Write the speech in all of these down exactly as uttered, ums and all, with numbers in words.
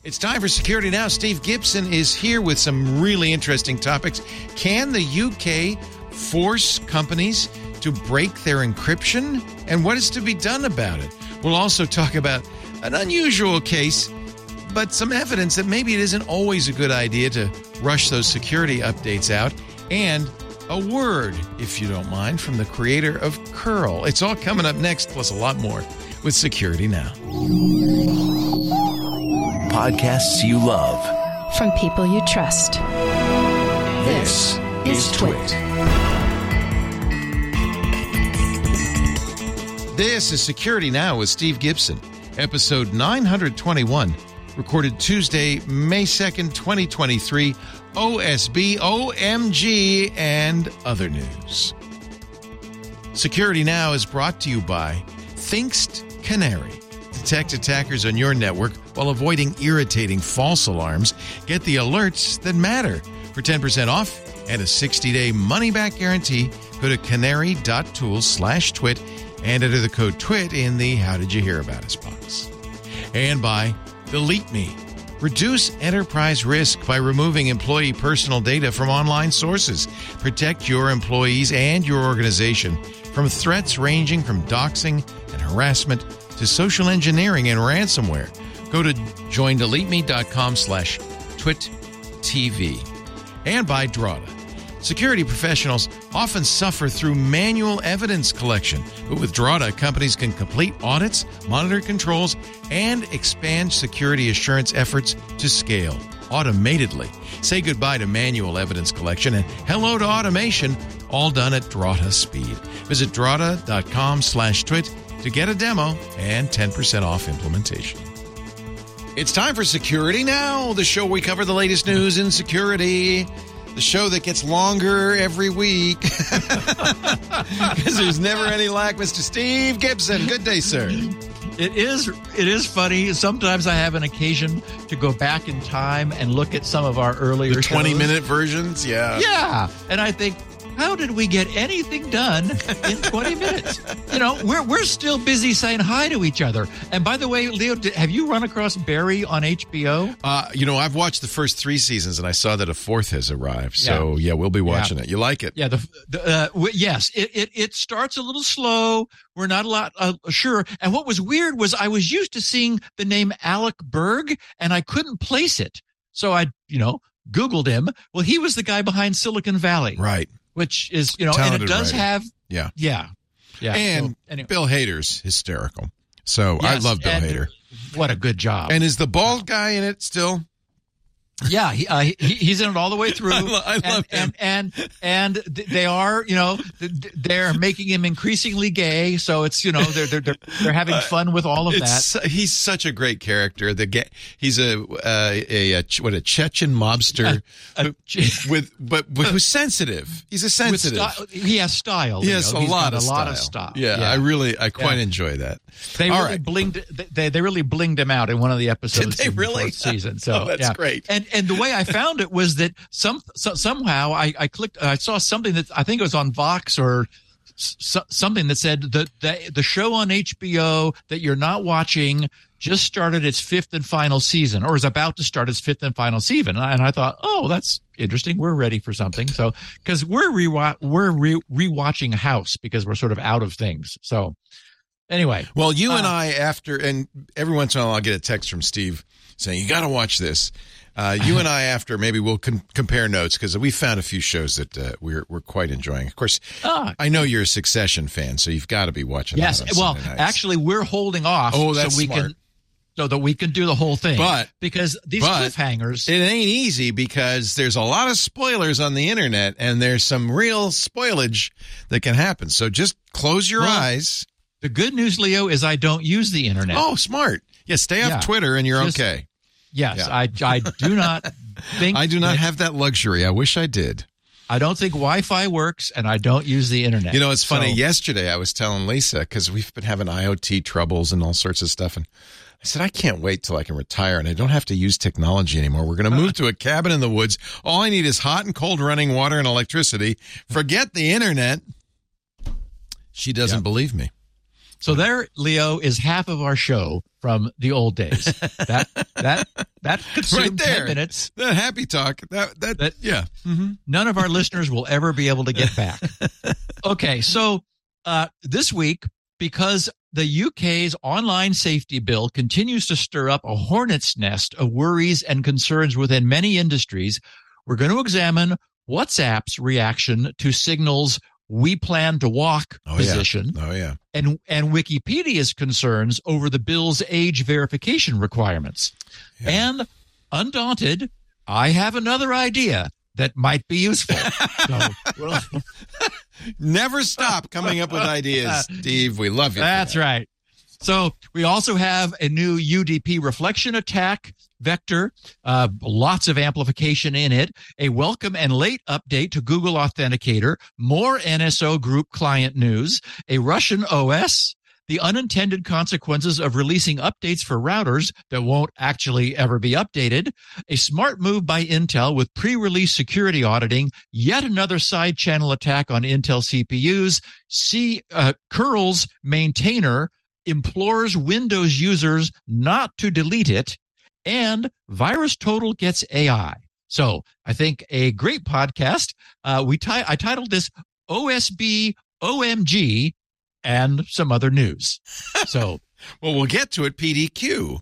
It's time for Security Now. Steve Gibson is here with some really interesting topics. Can the U K force companies to break their encryption? And what is to be done about it? We'll also talk about an unusual case, but some evidence that maybe it isn't always a good idea to rush those security updates out. And a word, if you don't mind, from the creator of Curl. It's all coming up next, plus a lot more with Security Now. Podcasts you love. From people you trust. This, this is Twit. This is Security Now with Steve Gibson, episode nine twenty-one, recorded Tuesday, May second, twenty twenty-three, O S B, O M G, and other news. Security Now is brought to you by Thinkst Canary. Detect attackers on your network while avoiding irritating false alarms. Get the alerts that matter. For ten percent off and a sixty-day money-back guarantee, go to canary.tools slash twit and enter the code TWIT in the How Did You Hear About Us box. And by Delete Me. Reduce enterprise risk by removing employee personal data from online sources. Protect your employees and your organization from threats ranging from doxing and harassment to social engineering and ransomware. Go to joindeleteme.com slash TwitTV. And by Drata. Security professionals often suffer through manual evidence collection, but with Drata, companies can complete audits, monitor controls, and expand security assurance efforts to scale automatedly. Say goodbye to manual evidence collection and hello to automation, all done at Drata speed. Visit drata.com slash twit to get a demo and ten percent off implementation. It's time for Security Now, the show where we cover the latest news in security. The show that gets longer every week. Because there's never any lack. Mister Steve Gibson, good day, sir. It is it is funny. Sometimes I have an occasion to go back in time and look at some of our earlier the twenty-minute shows. versions, yeah. Yeah, and I think, how did we get anything done in twenty minutes? You know, we're we're still busy saying hi to each other. And by the way, Leo, did, have you run across Barry on H B O? Uh, you know, I've watched the first three seasons, and I saw that a fourth has arrived. So, yeah, yeah we'll be watching yeah. it. You like it? Yeah, the, the uh, w- yes. It, it it starts a little slow. We're not a lot uh, sure. And what was weird was I was used to seeing the name Alec Berg, and I couldn't place it. So I, you know, Googled him. Well, he was the guy behind Silicon Valley. Right. Which is, you know, Talented and it does writer. have, yeah, yeah, yeah. And so, anyway. Bill Hader's hysterical. So Yes, I love Bill Hader. What a good job. And is the bald guy in it still? Yeah, he, uh, he he's in it all the way through. I, lo- I and, love him. And and and they are, you know, they're making him increasingly gay. So it's, you know, they're they're they're, they're having fun with all of it's, that. He's such a great character. The ga- he's a, uh, a a what a Chechen mobster A, a, who, with but, but who's sensitive. He's a sensitive. Style, he has style. He has know. a He's lot got of a style. lot of style. Yeah, yeah. I really I quite yeah. enjoy that. They all really right. blinged. They they really blinged him out in one of the episodes. Did they in really? The fourth season. So oh, that's yeah. great. And and the way I found it was that some so, somehow I, I clicked. I saw something that I think it was on Vox or s- something that said that the the show on H B O that you're not watching just started its fifth and final season, or is about to start its fifth and final season. And I thought, oh, that's interesting. We're ready for something. So because we're re we're re- rewatching House because we're sort of out of things. So. Anyway. Well, you uh, and I, after, and every once in a while I'll get a text from Steve saying, you got to watch this. Uh, you and I, after, maybe we'll com- compare notes because we found a few shows that uh, we're we're quite enjoying. Of course, uh, I know you're a Succession fan, so you've got to be watching yes, that on well, Sunday nights. actually, we're holding off oh, that's so we smart. can so that we can do the whole thing. But because these but cliffhangers, it ain't easy because there's a lot of spoilers on the internet, and there's some real spoilage that can happen. So just close your well, eyes. The good news, Leo, is I don't use the internet. Oh, smart. Yeah, stay off Yeah. Twitter and you're Just- okay. Yes, Yeah. I I do not think I do not that- have that luxury. I wish I did. I don't think Wi-Fi works, and I don't use the internet. You know, it's funny. So- Yesterday, I was telling Lisa, because we've been having I O T troubles and all sorts of stuff, and I said, I can't wait till I can retire and I don't have to use technology anymore. We're going to move to a cabin in the woods. All I need is hot and cold running water and electricity. Forget the internet. She doesn't Yep. believe me. So there, Leo, is half of our show from the old days. That that that consumed right there. ten minutes. The happy talk. That that, That- yeah. Mm-hmm. None of our listeners will ever be able to get back. Okay, so uh, this week, because the U K's online safety bill continues to stir up a hornet's nest of worries and concerns within many industries, we're going to examine WhatsApp's reaction to Signal's "we plan to walk" Oh, position yeah. Oh, yeah. and, and Wikipedia's concerns over the bill's age verification requirements. Yeah. And undaunted, I have another idea that might be useful. So, well, Never stop coming up with ideas, Steve. We love you. for that's that. right. So we also have a new U D P reflection attack vector, uh, lots of amplification in it, a welcome and late update to Google Authenticator, more N S O group client news, a Russian O S, the unintended consequences of releasing updates for routers that won't actually ever be updated, a smart move by Intel with pre-release security auditing, yet another side channel attack on Intel C P Us, C, uh, curl's maintainer implores Windows users not to delete it, and VirusTotal gets A I. So I think a great podcast. Uh, we ti- I titled this O S B O M G and some other news. So Well, we'll get to it, P D Q.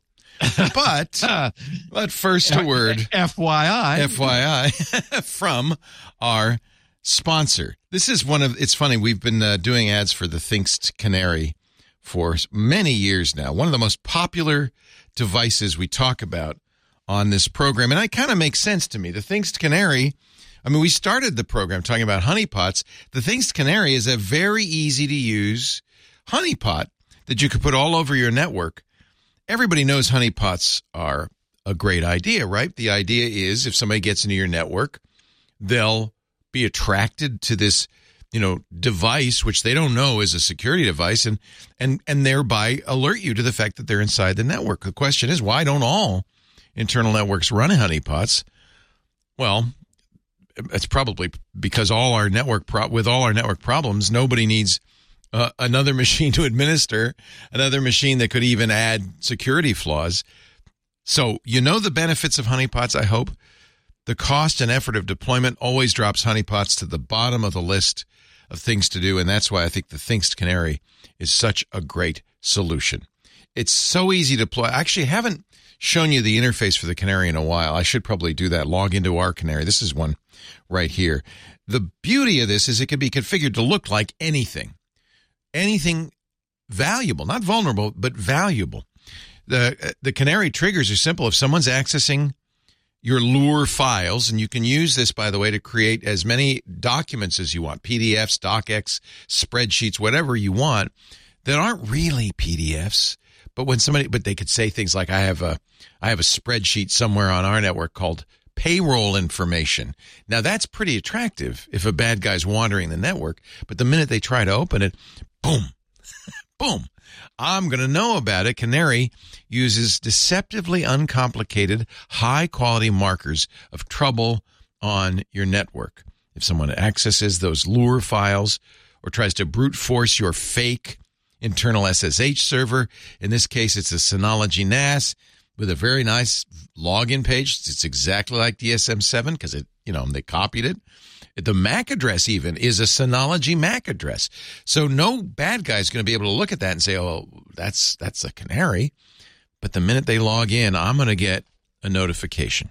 But, uh, but first a word, F Y I. F Y I, from our sponsor. This is one of, it's funny, we've been uh, doing ads for the Thinkst Canary for many years now. One of the most popular devices we talk about on this program. And it kind of makes sense to me. The Thinkst Canary, I mean, we started the program talking about honeypots. The Thinkst Canary is a very easy to use honeypot that you could put all over your network. Everybody knows honeypots are a great idea, right? The idea is if somebody gets into your network, they'll be attracted to this, you know, device, which they don't know is a security device, and and and thereby alert you to the fact that they're inside the network. The question is, why don't all internal networks run honeypots? Well, it's probably because all our network pro- with all our network problems, nobody needs uh, another machine to administer, another machine that could even add security flaws. So you know the benefits of honeypots, I hope. The cost and effort of deployment always drops honeypots to the bottom of the list of things to do, and that's why I think the Thinkst Canary is such a great solution. It's so easy to deploy. I actually haven't shown you the interface for the Canary in a while. I should probably do that. Log into our Canary. This is one right here. The beauty of this is it can be configured to look like anything. Anything valuable, not vulnerable, but valuable. The the Canary triggers are simple. If someone's accessing your Lure files, and you can use this, by the way, to create as many documents as you want, P D Fs, DocX, spreadsheets, whatever you want, that aren't really P D Fs. But when somebody, but they could say things like, I have a, I have a spreadsheet somewhere on our network called payroll information. Now that's pretty attractive if a bad guy's wandering the network, but the minute they try to open it, boom, boom, I'm going to know about it. Canary uses deceptively uncomplicated, high-quality markers of trouble on your network. If someone accesses those Lure files or tries to brute force your fake internal S S H server, in this case it's a Synology N A S with a very nice login page. It's exactly like D S M seven because it, you know, they copied it. The M A C address even is a Synology M A C address. So no bad guy is going to be able to look at that and say, oh, that's that's a Canary. But the minute they log in, I'm going to get a notification.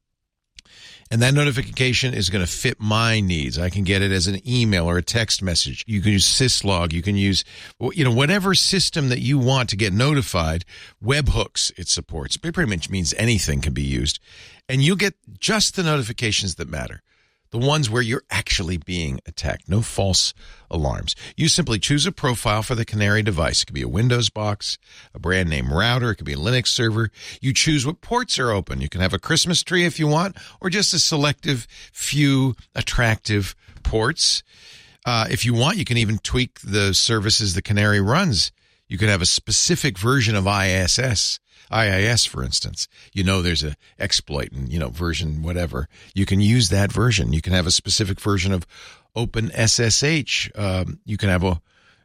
And that notification is going to fit my needs. I can get it as an email or a text message. You can use syslog. You can use, you know, whatever system that you want to get notified. Webhooks it supports. It pretty much means anything can be used. And you get just the notifications that matter. The ones where you're actually being attacked. No false alarms. You simply choose a profile for the Canary device. It could be a Windows box, a brand name router. It could be a Linux server. You choose what ports are open. You can have a Christmas tree if you want, or just a selective few attractive ports. Uh, if you want, you can even tweak the services the Canary runs. You could have a specific version of I S S. I I S, for instance, you know, there's a exploit and, you know, version, whatever. You can use that version. You can have a specific version of Open S S H. Um, you can have a,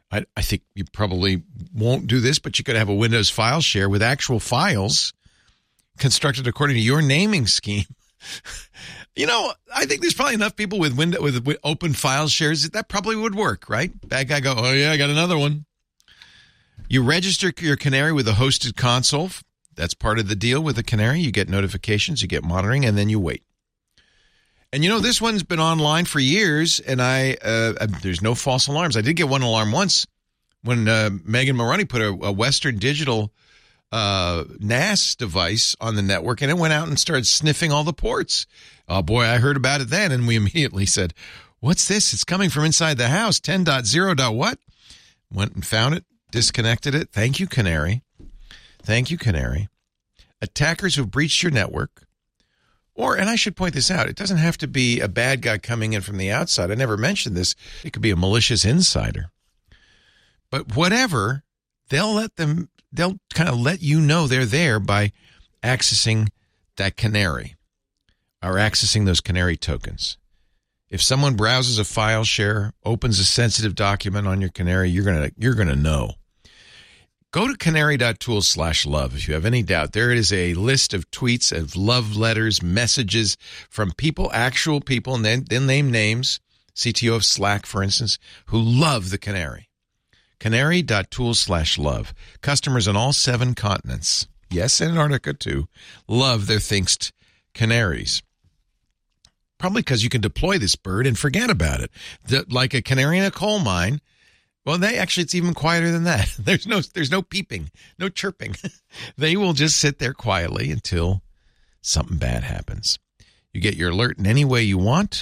I, I think you probably won't do this, but you could have a Windows file share with actual files constructed according to your naming scheme. You know, I think there's probably enough people with window with, with open file shares that, that probably would work, right? Bad guy go, oh yeah, I got another one. You register your Canary with a hosted console. That's part of the deal with the Canary. You get notifications, you get monitoring, and then you wait. And you know, this one's been online for years, and I uh, there's no false alarms. I did get one alarm once when uh, Megan Maroney put a, a Western Digital uh, N A S device on the network, and it went out and started sniffing all the ports. Oh, boy, I heard about it then, and we immediately said, what's this? It's coming from inside the house. ten dot zero. What? Went and found it, disconnected it. Thank you, Canary. Thank you, Canary. Attackers who've breached your network, or, and I should point this out, it doesn't have to be a bad guy coming in from the outside. I never mentioned this. It could be a malicious insider. But whatever, they'll let them, they'll kind of let you know they're there by accessing that Canary or accessing those Canary tokens. If someone browses a file share, opens a sensitive document on your Canary, you're going to, you're going to know. Go to canary.tools slash love if you have any doubt. There is a list of tweets, of love letters, messages from people, actual people, and then, then name names, C T O of Slack, for instance, who love the Canary. Canary.tools slash love. Customers on all seven continents, yes, Antarctica too, love their Thinkst Canaries. Probably because you can deploy this bird and forget about it. The, like a canary in a coal mine. Well, they actually, it's even quieter than that. There's no, there's no peeping, no chirping. They will just sit there quietly until something bad happens. You get your alert in any way you want.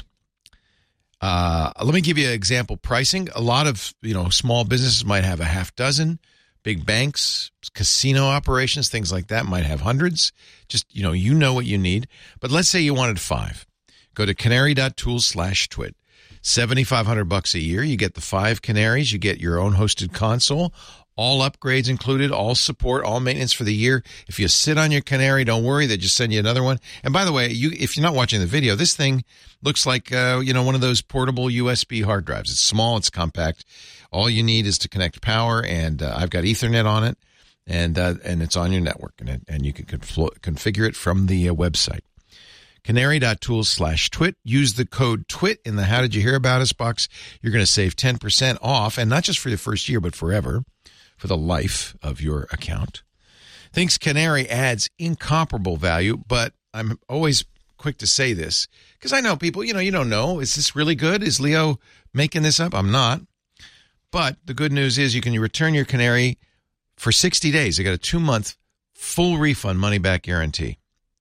Uh, let me give you an example pricing. A lot of, you know, small businesses might have a half dozen. Big banks, casino operations, things like that might have hundreds. Just, you know, you know what you need. But let's say you wanted five. Go to canary.tools slash twit. seventy-five hundred bucks a year. You get the five Canaries. You get your own hosted console. All upgrades included, all support, all maintenance for the year. If you sit on your Canary, don't worry. They just send you another one. And by the way, you if you're not watching the video, this thing looks like uh, you know one of those portable U S B hard drives. It's small. It's compact. All you need is to connect power, and uh, I've got Ethernet on it, and uh, and it's on your network, and it, and you can confl- configure it from the uh, website. Canary.tools slash twit. Use the code TWIT in the How Did You Hear About Us box. You're going to save ten percent off, and not just for the first year, but forever, for the life of your account. Thinkst Canary adds incomparable value, but I'm always quick to say this because I know people, you know, you don't know. Is this really good? Is Leo making this up? I'm not. But the good news is you can return your Canary for sixty days. They got a two-month full refund money-back guarantee.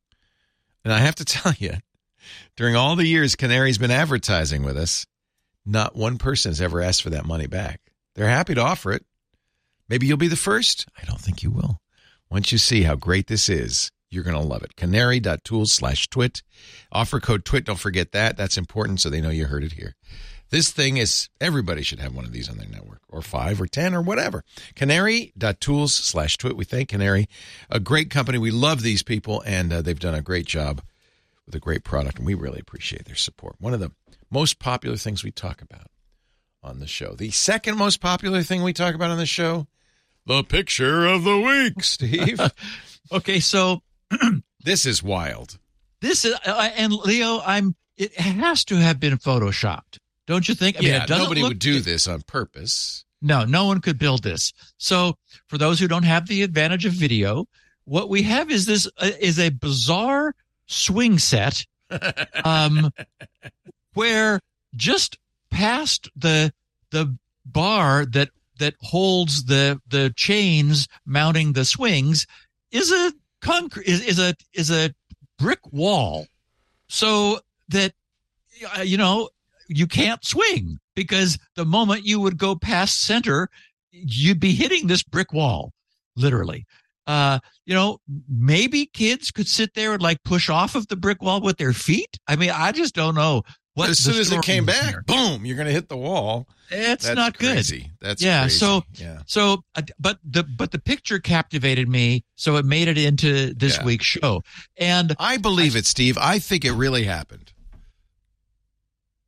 And I have to tell you, during all the years Canary's been advertising with us, not one person has ever asked for that money back. They're happy to offer it. Maybe you'll be the first. I don't think you will. Once you see how great this is, you're going to love it. Canary.tools slash twit. Offer code TWIT. Don't forget that. That's important so they know you heard it here. This thing is, everybody should have one of these on their network, or five or ten or whatever. Canary.tools slash twit. We thank Canary, a great company. We love these people, and uh, they've done a great job with a great product, and we really appreciate their support. One of the most popular things we talk about on the show. The second most popular thing we talk about on the show, the picture of the week, Steve. Okay, so this is wild. This is, uh, and Leo, I'm. It has to have been photoshopped. Don't you think? I yeah, mean, it doesn't nobody look, would do it, this on purpose. No, no one could build this. So for those who don't have the advantage of video, what we have is this uh, is a bizarre swing set um, where just past the the bar that that holds the the chains mounting the swings is a concrete is, is a is a brick wall, so that uh, you know. You can't swing because the moment you would go past center, you'd be hitting this brick wall, literally. Uh, you know, maybe kids could sit there and like push off of the brick wall with their feet. I mean, I just don't know. What as soon as it came back, here. boom, you're going to hit the wall. It's That's not crazy. good. That's yeah. crazy. So, yeah. so, uh, but the but the picture captivated me, so it made it into this yeah. week's show. And I believe I, it, Steve. I think it really happened.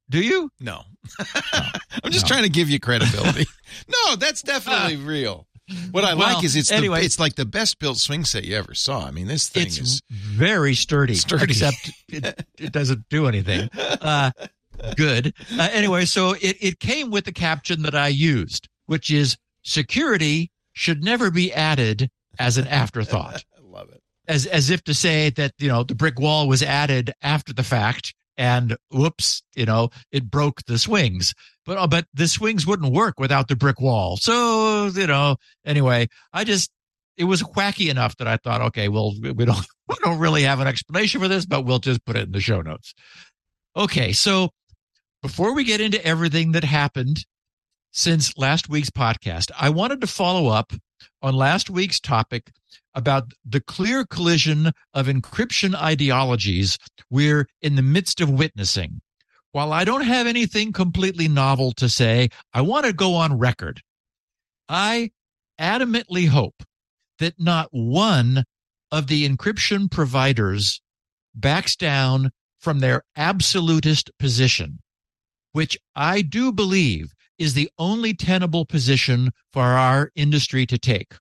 Do you? No. No. I'm just No. trying to give you credibility. No, that's definitely real. What I Well, like is it's anyway. the, it's like the best built swing set you ever saw. I mean, this thing It's is very sturdy, Sturdy. except it, it doesn't do anything. Uh, good. Uh, anyway, so it, it came with the caption that I used, which is security should never be added as an afterthought. I love it. As as if to say that, you know, the brick wall was added after the fact and whoops, you know, it broke the swings. But uh, but the swings wouldn't work without the brick wall. So, you know, anyway, I just it was wacky enough that I thought, okay, well, we don't we don't really have an explanation for this, but we'll just put it in the show notes. Okay, so before we get into everything that happened since last week's podcast, I wanted to follow up on last week's topic about the clear collision of encryption ideologies we're in the midst of witnessing. While I don't have anything completely novel to say, I want to go on record. I adamantly hope that not one of the encryption providers backs down from their absolutist position, which I do believe is the only tenable position for our industry to take.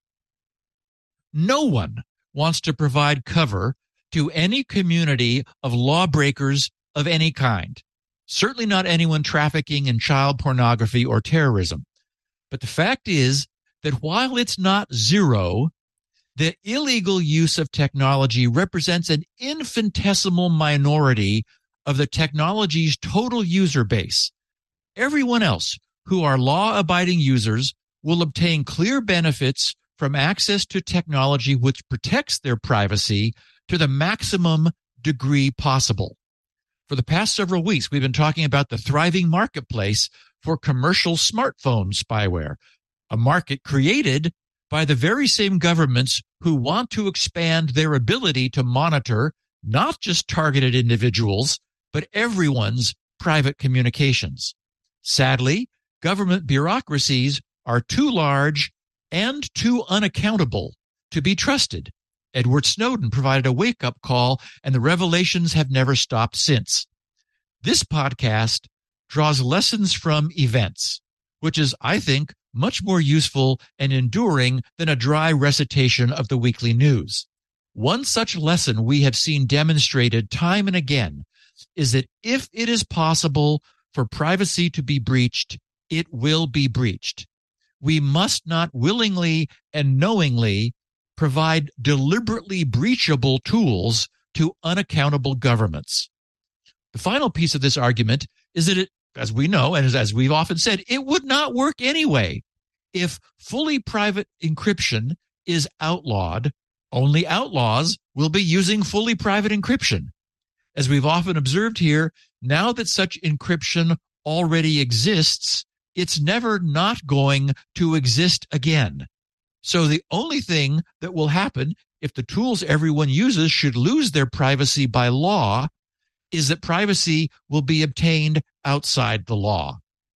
No one wants to provide cover to any community of lawbreakers of any kind. Certainly not anyone trafficking in child pornography or terrorism. But the fact is that while it's not zero, the illegal use of technology represents an infinitesimal minority of the technology's total user base. Everyone else who are law-abiding users will obtain clear benefits from access to technology which protects their privacy to the maximum degree possible. For the past several weeks, we've been talking about the thriving marketplace for commercial smartphone spyware, a market created by the very same governments who want to expand their ability to monitor not just targeted individuals, but everyone's private communications. Sadly, government bureaucracies are too large and too unaccountable to be trusted. Edward Snowden provided a wake-up call, and the revelations have never stopped since. This podcast draws lessons from events, which is, I think, much more useful and enduring than a dry recitation of the weekly news. One such lesson we have seen demonstrated time and again is that if it is possible for privacy to be breached, it will be breached. We must not willingly and knowingly provide deliberately breachable tools to unaccountable governments. The final piece of this argument is that it, as we know, and as, as we've often said, it would not work anyway. If fully private encryption is outlawed, only outlaws will be using fully private encryption. As we've often observed here, now that such encryption already exists, it's never not going to exist again. So the only thing that will happen if the tools everyone uses should lose their privacy by law is that privacy will be obtained outside the law.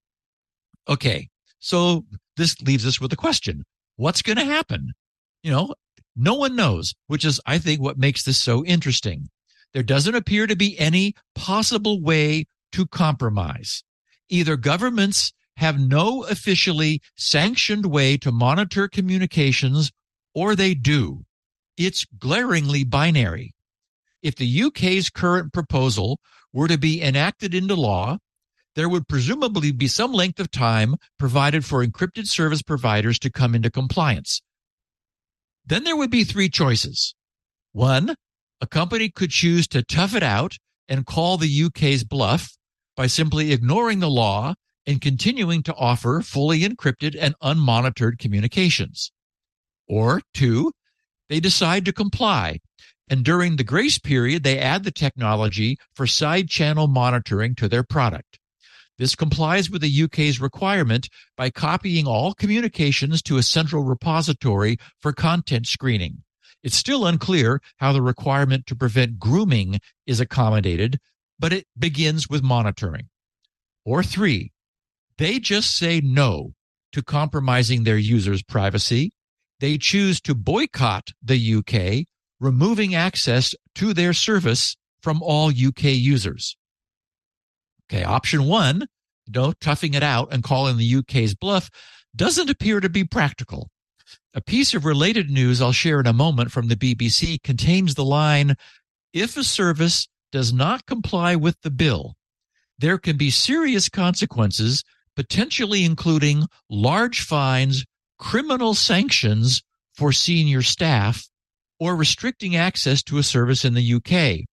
Okay, so this leaves us with a question. What's going to happen? You know, no one knows, which is, I think, what makes this so interesting. There doesn't appear to be any possible way to compromise. Either governments have no officially sanctioned way to monitor communications, or they do. It's glaringly binary. If the U K's current proposal were to be enacted into law, there would presumably be some length of time provided for encrypted service providers to come into compliance. Then there would be three choices. One, a company could choose to tough it out and call the U K's bluff by simply ignoring the law and continuing to offer fully encrypted and unmonitored communications. Or two, they decide to comply, and during the grace period, they add the technology for side channel monitoring to their product. This complies with the U K's requirement by copying all communications to a central repository for content screening. It's still unclear how the requirement to prevent grooming is accommodated, but it begins with monitoring. Or three, they just say no to compromising their users' privacy. They choose to boycott the U K, removing access to their service from all U K users. Okay, option one, no, toughing it out and calling the U K's bluff, doesn't appear to be practical. A piece of related news I'll share in a moment from the B B C contains the line, if a service does not comply with the bill, there can be serious consequences, potentially including large fines, criminal sanctions for senior staff, or restricting access to a service in the U K.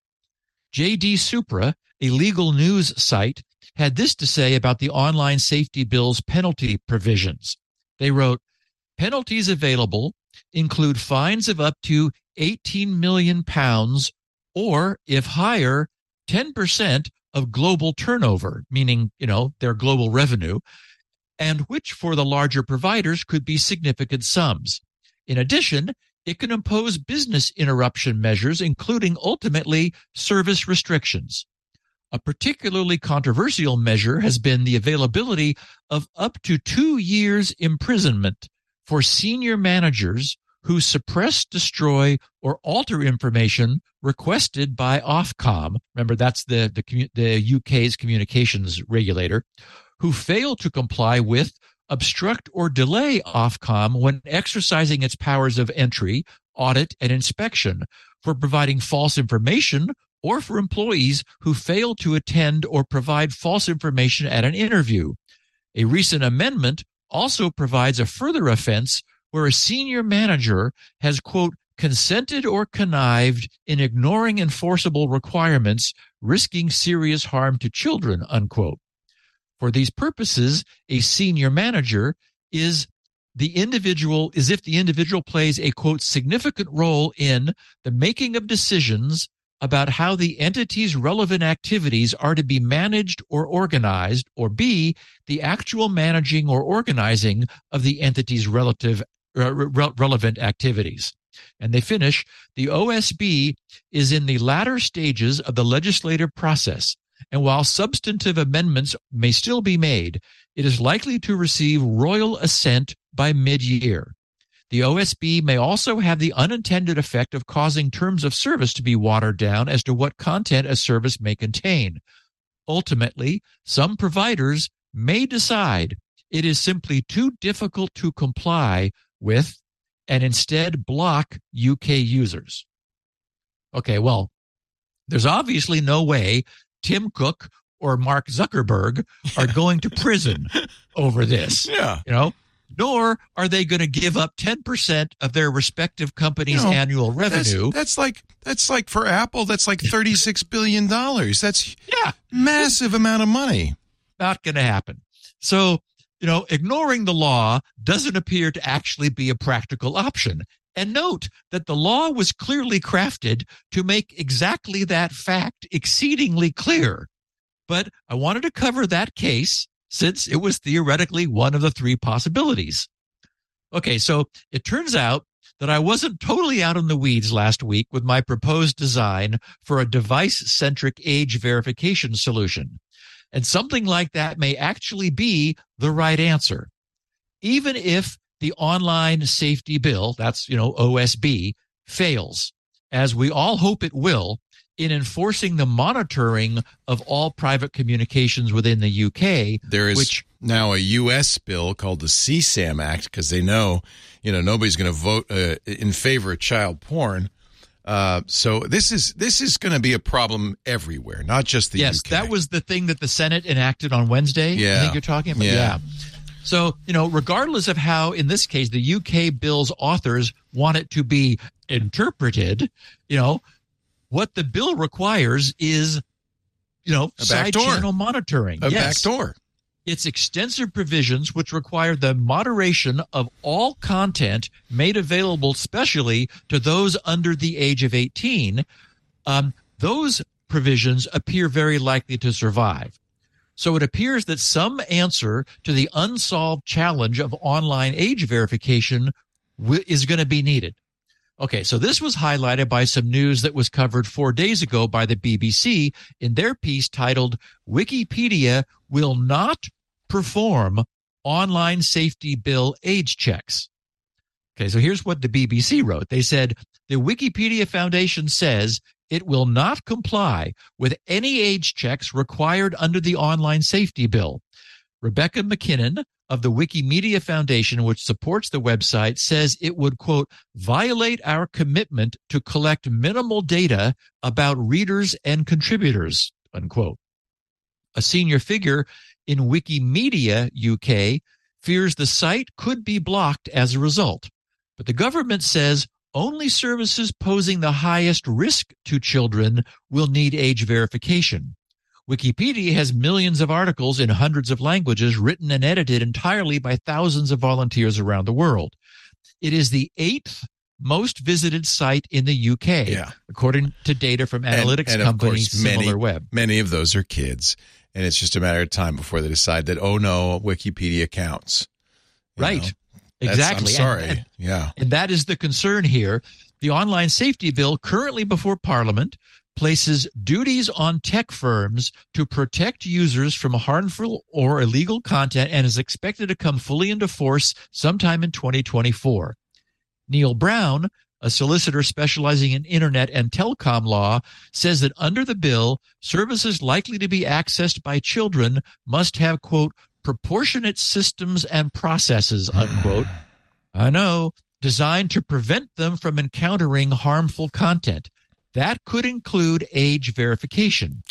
J D Supra, a legal news site, had this to say about the online safety bill's penalty provisions. They wrote, penalties available include fines of up to eighteen million pounds or, if higher, ten percent of global turnover, meaning, you know, their global revenue, and which for the larger providers could be significant sums. In addition, it can impose business interruption measures, including ultimately service restrictions. A particularly controversial measure has been the availability of up to two years imprisonment for senior managers who suppress, destroy, or alter information requested by Ofcom. Remember, that's the, the, the U K's communications regulator, who fail to comply with, obstruct, or delay Ofcom when exercising its powers of entry, audit, and inspection for providing false information, or for employees who fail to attend or provide false information at an interview. A recent amendment also provides a further offense where a senior manager has, quote, consented or connived in ignoring enforceable requirements, risking serious harm to children, unquote. For these purposes, a senior manager is the individual, is if the individual plays a, quote, significant role in the making of decisions about how the entity's relevant activities are to be managed or organized, or B, the actual managing or organizing of the entity's relative uh, re- relevant activities. And they finish, the O S B is in the latter stages of the legislative process, and while substantive amendments may still be made, it is likely to receive royal assent by mid-year. The O S B may also have the unintended effect of causing terms of service to be watered down as to what content a service may contain. Ultimately, some providers may decide it is simply too difficult to comply with and instead block U K users. Okay, well, there's obviously no way Tim Cook or Mark Zuckerberg are going to prison over this. Yeah. You know? Nor are they going to give up ten percent of their respective companies' You know, annual revenue. That's, that's like that's like for Apple, that's like thirty-six billion dollars. That's yeah, massive amount of money. Not going to happen. So, you know, ignoring the law doesn't appear to actually be a practical option. And note that the law was clearly crafted to make exactly that fact exceedingly clear. But I wanted to cover that case since it was theoretically one of the three possibilities. Okay, so it turns out that I wasn't totally out in the weeds last week with my proposed design for a device-centric age verification solution. And something like that may actually be the right answer. Even if the online safety bill, that's, you know, O S B, fails, as we all hope it will, in enforcing the monitoring of all private communications within the U K. There is which, now a U S bill called the C SAM Act because they know, you know, nobody's going to vote uh, in favor of child porn. Uh, so this is this is going to be a problem everywhere, not just the yes, U K. Yes, that was the thing that the Senate enacted on Wednesday. Yeah. I think you're talking about. Yeah. yeah. So, you know, regardless of how, in this case, the U K bill's authors want it to be interpreted, you know, what the bill requires is, you know, a side backdoor. channel monitoring. A yes. backdoor. It's extensive provisions which require the moderation of all content made available specially to those under the age of eighteen. Um, those provisions appear very likely to survive. So it appears that some answer to the unsolved challenge of online age verification w- is going to be needed. Okay, so this was highlighted by some news that was covered four days ago by the B B C in their piece titled, Wikipedia Will Not Perform Online Safety Bill Age Checks. Okay, so here's what the B B C wrote. They said, the Wikipedia Foundation says it will not comply with any age checks required under the online safety bill. Rebecca McKinnon of the Wikimedia Foundation, which supports the website, says it would, quote, violate our commitment to collect minimal data about readers and contributors, unquote. A senior figure in Wikimedia U K fears the site could be blocked as a result. But the government says only services posing the highest risk to children will need age verification. Wikipedia has millions of articles in hundreds of languages written and edited entirely by thousands of volunteers around the world. It is the eighth most visited site in the U K, yeah. according to data from analytics and, and company of course, many, SimilarWeb. Many of those are kids, and it's just a matter of time before they decide that, oh, no, Wikipedia counts. You right. know? Exactly. I'm sorry. And, and, yeah. And that is the concern here. The online safety bill currently before Parliament places duties on tech firms to protect users from harmful or illegal content and is expected to come fully into force sometime in twenty twenty-four. Neil Brown, a solicitor specializing in internet and telecom law, says that under the bill, services likely to be accessed by children must have, quote, proportionate systems and processes, unquote. I know, designed to prevent them from encountering harmful content. That could include age verification.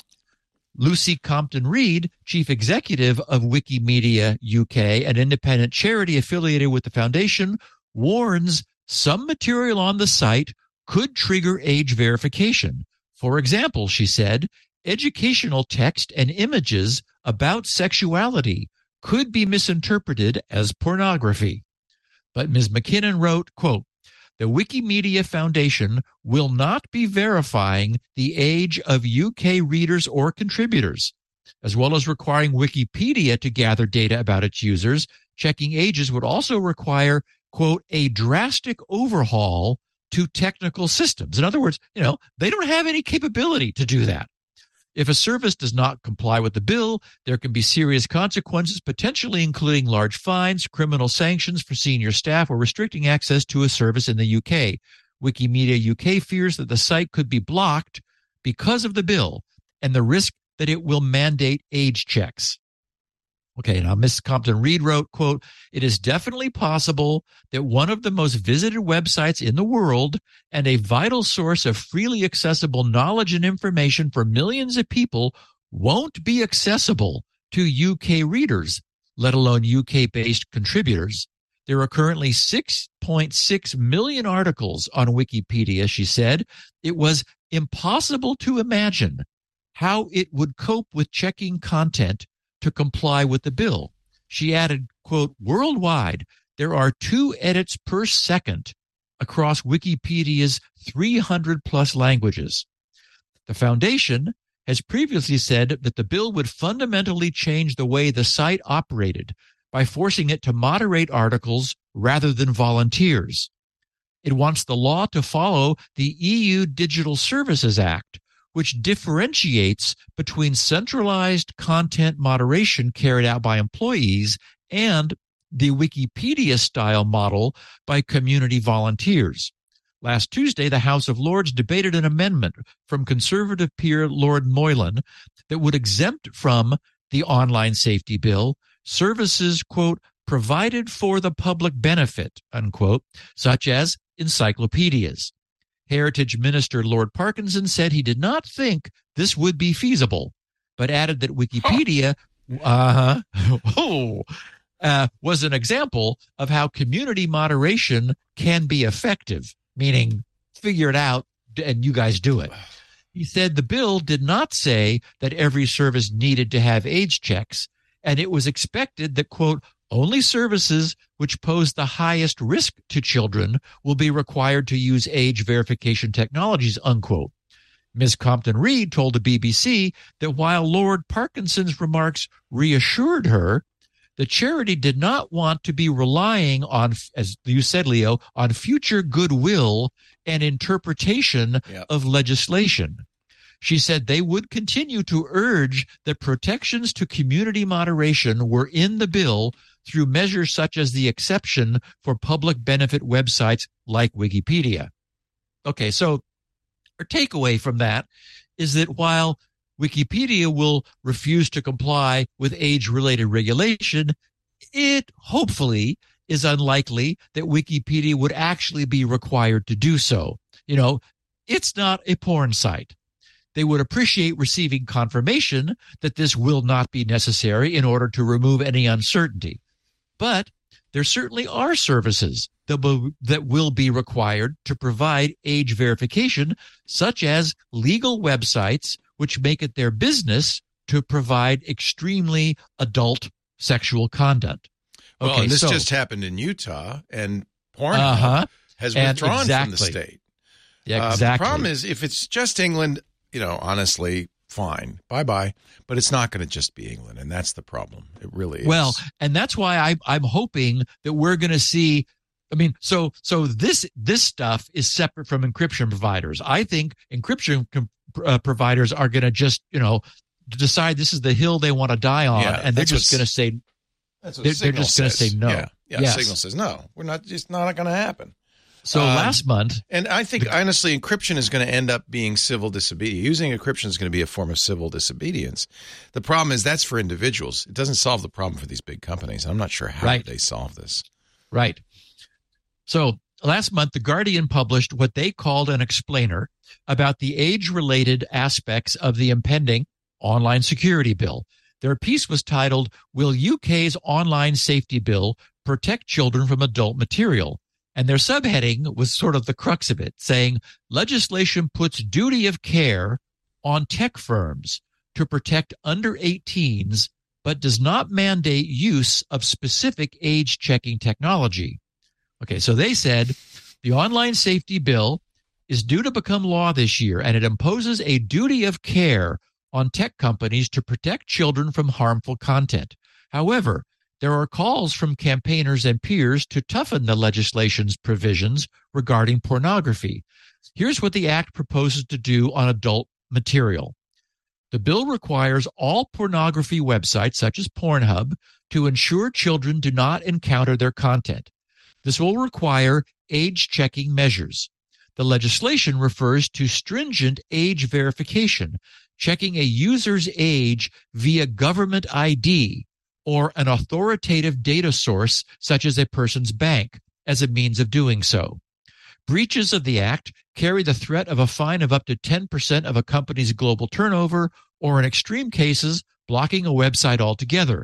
Lucy Compton-Reid, chief executive of Wikimedia U K, an independent charity affiliated with the foundation, warns some material on the site could trigger age verification. For example, she said, educational text and images about sexuality could be misinterpreted as pornography. But Miz McKinnon wrote, quote, the Wikimedia Foundation will not be verifying the age of U K readers or contributors, as well as requiring Wikipedia to gather data about its users. Checking ages would also require, quote, a drastic overhaul to technical systems. In other words, you know, they don't have any capability to do that. If a service does not comply with the bill, there can be serious consequences, potentially including large fines, criminal sanctions for senior staff, or restricting access to a service in the U K. Wikimedia U K fears that the site could be blocked because of the bill and the risk that it will mandate age checks. Okay, now Miz Compton-Reid wrote, quote, it is definitely possible that one of the most visited websites in the world and a vital source of freely accessible knowledge and information for millions of people won't be accessible to U K readers, let alone U K-based contributors. There are currently six point six million articles on Wikipedia, she said. It was impossible to imagine how it would cope with checking content to comply with the bill. She added, quote, worldwide, there are two edits per second across Wikipedia's three hundred plus languages. The foundation has previously said that the bill would fundamentally change the way the site operated by forcing it to moderate articles rather than volunteers. It wants the law to follow the E U Digital Services Act, which differentiates between centralized content moderation carried out by employees and the Wikipedia-style model by community volunteers. Last Tuesday, the House of Lords debated an amendment from Conservative peer Lord Moylan that would exempt from the online safety bill services, quote, provided for the public benefit, unquote, such as encyclopedias. Heritage Minister Lord Parkinson said he did not think this would be feasible, but added that Wikipedia uh, oh, uh, was an example of how community moderation can be effective, meaning figure it out and you guys do it. He said the bill did not say that every service needed to have age checks, and it was expected that, quote, only services which pose the highest risk to children will be required to use age verification technologies, unquote. Miz Compton-Reid told the B B C that while Lord Parkinson's remarks reassured her, the charity did not want to be relying on, as you said, Leo, on future goodwill and interpretation yep. of legislation. She said they would continue to urge that protections to community moderation were in the bill through measures such as the exception for public benefit websites like Wikipedia. Okay, so or takeaway from that is that while Wikipedia will refuse to comply with age-related regulation, it hopefully is unlikely that Wikipedia would actually be required to do so. You know, it's not a porn site. They would appreciate receiving confirmation that this will not be necessary in order to remove any uncertainty. But there certainly are services that will, that will be required to provide age verification, such as legal websites, which make it their business to provide extremely adult sexual content. Well, Okay, and this so, just happened in Utah, and Pornhub uh-huh, has and withdrawn exactly. from the state. Yeah, Uh, exactly. the problem is, if it's just England, you know, honestly, fine, bye-bye. But it's not going to just be England, and that's the problem. It really is. Well, and that's why I, I'm hoping that we're going to see. I mean, so so this this stuff is separate from encryption providers. I think encryption com- uh, providers are going to just, you know, decide this is the hill they want to die on, Yeah, and they're that's just what- going to say that's what they're, they're Signal just going to says. say no. Yeah, yeah Yes. Signal says no. We're not. It's not going to happen. So Um, last month, And I think, honestly, encryption is going to end up being civil disobedience. Using encryption is going to be a form of civil disobedience. The problem is that's for individuals. It doesn't solve the problem for these big companies. I'm not sure how Right. they solve this. right? So last month, The Guardian published what they called an explainer about the age-related aspects of the impending online security bill. Their piece was titled, "Will U K's Online Safety Bill Protect Children from Adult Material?" And their subheading was sort of the crux of it, saying, legislation puts duty of care on tech firms to protect under eighteens, but does not mandate use of specific age-checking technology. Okay, so they said the online safety bill is due to become law this year, and it imposes a duty of care on tech companies to protect children from harmful content. However, there are calls from campaigners and peers to toughen the legislation's provisions regarding pornography. Here's what the act proposes to do on adult material. The bill requires all pornography websites, such as Pornhub, to ensure children do not encounter their content. This will require age-checking measures. The legislation refers to stringent age verification, checking a user's age via government I D or an authoritative data source such as a person's bank as a means of doing so. Breaches of the act carry the threat of a fine of up to ten percent of a company's global turnover, or in extreme cases, blocking a website altogether.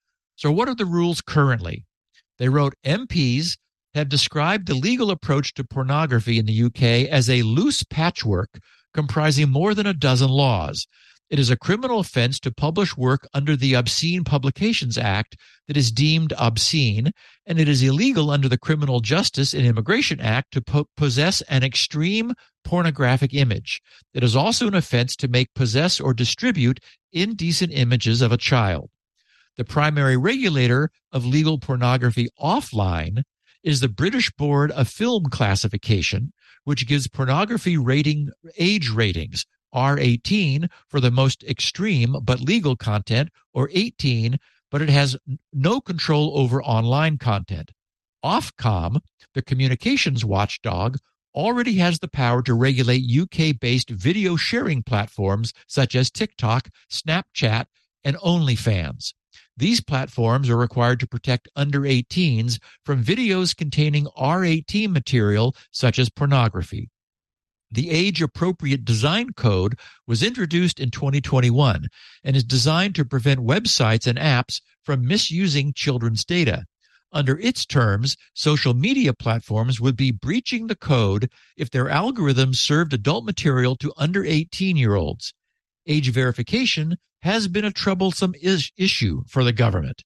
So what are the rules currently? They wrote, M Ps have described the legal approach to pornography in the U K as a loose patchwork comprising more than a dozen laws. It is a criminal offense to publish work under the Obscene Publications Act that is deemed obscene, and it is illegal under the Criminal Justice and Immigration Act to po- possess an extreme pornographic image. It is also an offense to make, possess, or distribute indecent images of a child. The primary regulator of legal pornography offline is the British Board of Film Classification, which gives pornography rating age ratings, R eighteen for the most extreme but legal content, or eighteen, but it has no control over online content. Ofcom, the communications watchdog, already has the power to regulate U K-based video sharing platforms such as TikTok, Snapchat, and OnlyFans. These platforms are required to protect under eighteens from videos containing R eighteen material such as pornography. The Age-Appropriate Design Code was introduced in twenty twenty-one and is designed to prevent websites and apps from misusing children's data. Under its terms, social media platforms would be breaching the code if their algorithms served adult material to under eighteen-year-olds. Age verification has been a troublesome is- issue for the government.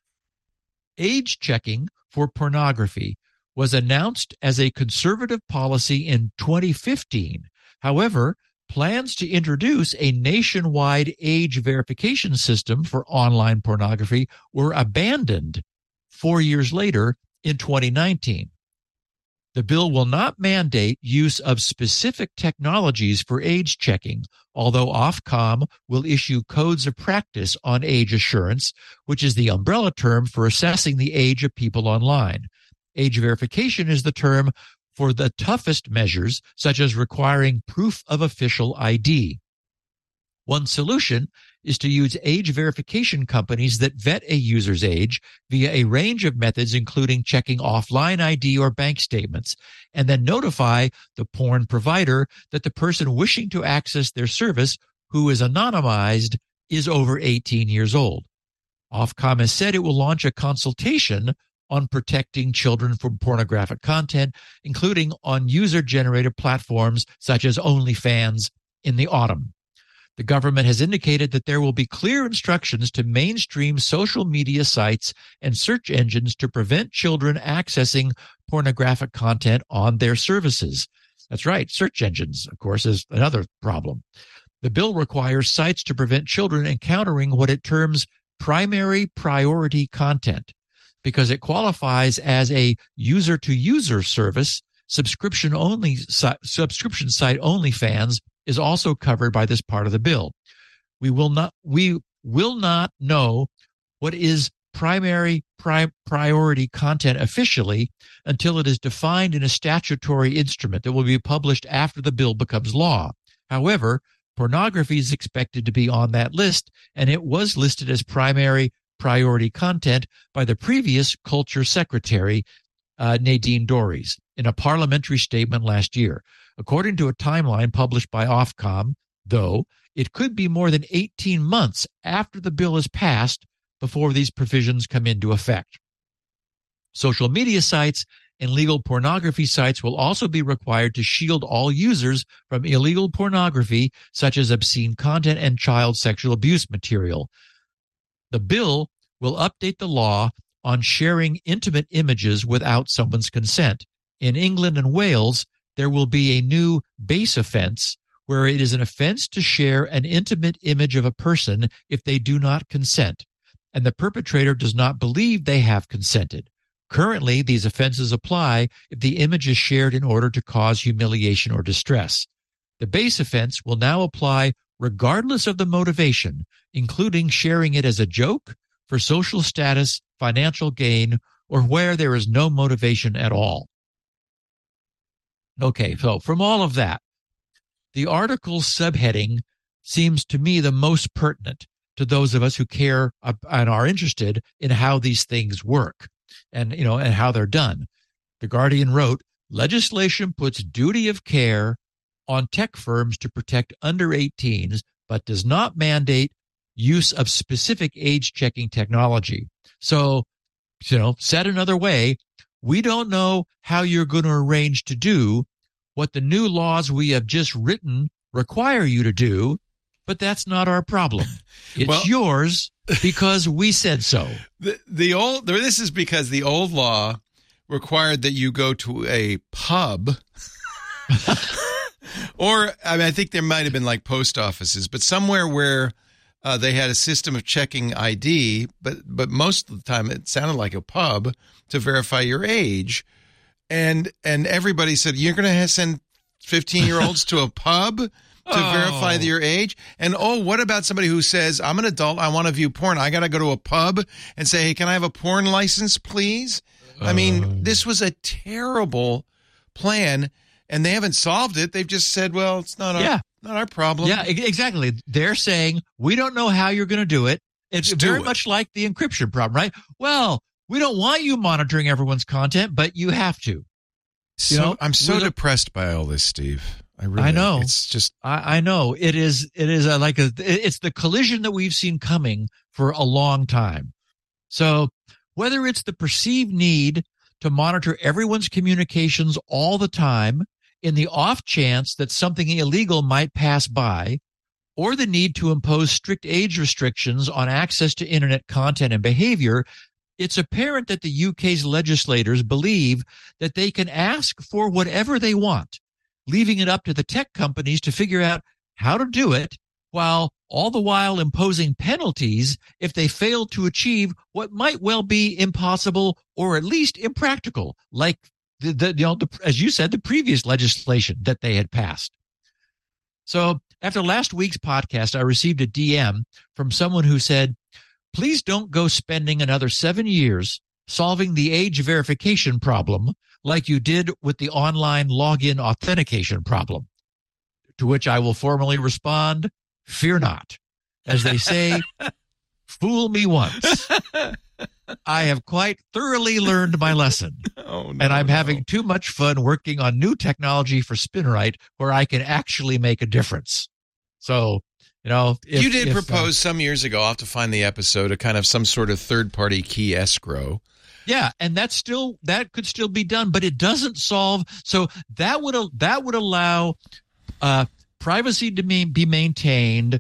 Age checking for pornography was announced as a conservative policy in twenty fifteen. However, plans to introduce a nationwide age verification system for online pornography were abandoned four years later in twenty nineteen. The bill will not mandate use of specific technologies for age checking, although Ofcom will issue codes of practice on age assurance, which is the umbrella term for assessing the age of people online. Age verification is the term for the toughest measures, such as requiring proof of official I D. One solution is to use age verification companies that vet a user's age via a range of methods, including checking offline I D or bank statements, and then notify the porn provider that the person wishing to access their service, who is anonymized, is over eighteen years old. Ofcom has said it will launch a consultation on protecting children from pornographic content, including on user-generated platforms such as OnlyFans, in the autumn. The government has indicated that there will be clear instructions to mainstream social media sites and search engines to prevent children accessing pornographic content on their services. That's right. Search engines, of course, is another problem. The bill requires sites to prevent children encountering what it terms primary priority content because it qualifies as a user-to-user service. Subscription only subscription site OnlyFans is also covered by this part of the bill. We will not we will not know what is primary pri- priority content officially until it is defined in a statutory instrument that will be published after the bill becomes law. However, pornography is expected to be on that list, and it was listed as primary priority content by the previous Culture Secretary, uh, Nadine Dorries, in a parliamentary statement last year. According to a timeline published by Ofcom, though, it could be more than eighteen months after the bill is passed before these provisions come into effect. Social media sites and legal pornography sites will also be required to shield all users from illegal pornography, such as obscene content and child sexual abuse material. The bill will update the law on sharing intimate images without someone's consent. In England and Wales, there will be a new base offense where it is an offense to share an intimate image of a person if they do not consent, and the perpetrator does not believe they have consented. Currently, these offenses apply if the image is shared in order to cause humiliation or distress. The base offense will now apply regardless of the motivation, including sharing it as a joke, for social status, financial gain, or where there is no motivation at all. Okay, so from all of that, the article's subheading seems to me the most pertinent to those of us who care and are interested in how these things work and, you know, and how they're done. The Guardian wrote, legislation puts duty of care on tech firms to protect under eighteens, but does not mandate use of specific age-checking technology. So, you know, said another way, we don't know how you're going to arrange to do what the new laws we have just written require you to do, but that's not our problem. It's well, yours because we said so. The, the old this is because the old law required that you go to a pub or I mean I think there might have been like post offices, but somewhere where uh, they had a system of checking I D, but but most of the time it sounded like a pub to verify your age. And and everybody said, you're going to send fifteen-year-olds to a pub to oh. verify your age? And, oh, what about somebody who says, I'm an adult, I want to view porn. I got to go to a pub and say, hey, can I have a porn license, please? Uh. I mean, this was a terrible plan, and they haven't solved it. They've just said, well, it's not our, yeah. not our problem. Yeah, exactly. They're saying, we don't know how you're going to do it. It's Just very it. much like the encryption problem, right? Well, we don't want you monitoring everyone's content, but you have to. So you know, I'm so the, depressed by all this, Steve. I really, I know. It's just, I, I know it is. It is a, like a. It's the collision that we've seen coming for a long time. So whether it's the perceived need to monitor everyone's communications all the time in the off chance that something illegal might pass by, or the need to impose strict age restrictions on access to internet content and behavior, it's apparent that the U K's legislators believe that they can ask for whatever they want, leaving it up to the tech companies to figure out how to do it, while all the while imposing penalties if they fail to achieve what might well be impossible or at least impractical, like the, the you know, the, as you said, the previous legislation that they had passed. So after last week's podcast, I received a D M from someone who said, please don't go spending another seven years solving the age verification problem like you did with the online login authentication problem. To which I will formally respond, fear not. As they say, fool me once. I have quite thoroughly learned my lesson. Oh, no, and I'm no. having too much fun working on new technology for Spinrite where I can actually make a difference. So, you know. If, you did if, propose uh, some years ago, I'll have to find the episode, a kind of some sort of third-party key escrow. Yeah, and that's still, that could still be done, but it doesn't solve. So that would, that would allow uh, privacy to be, be maintained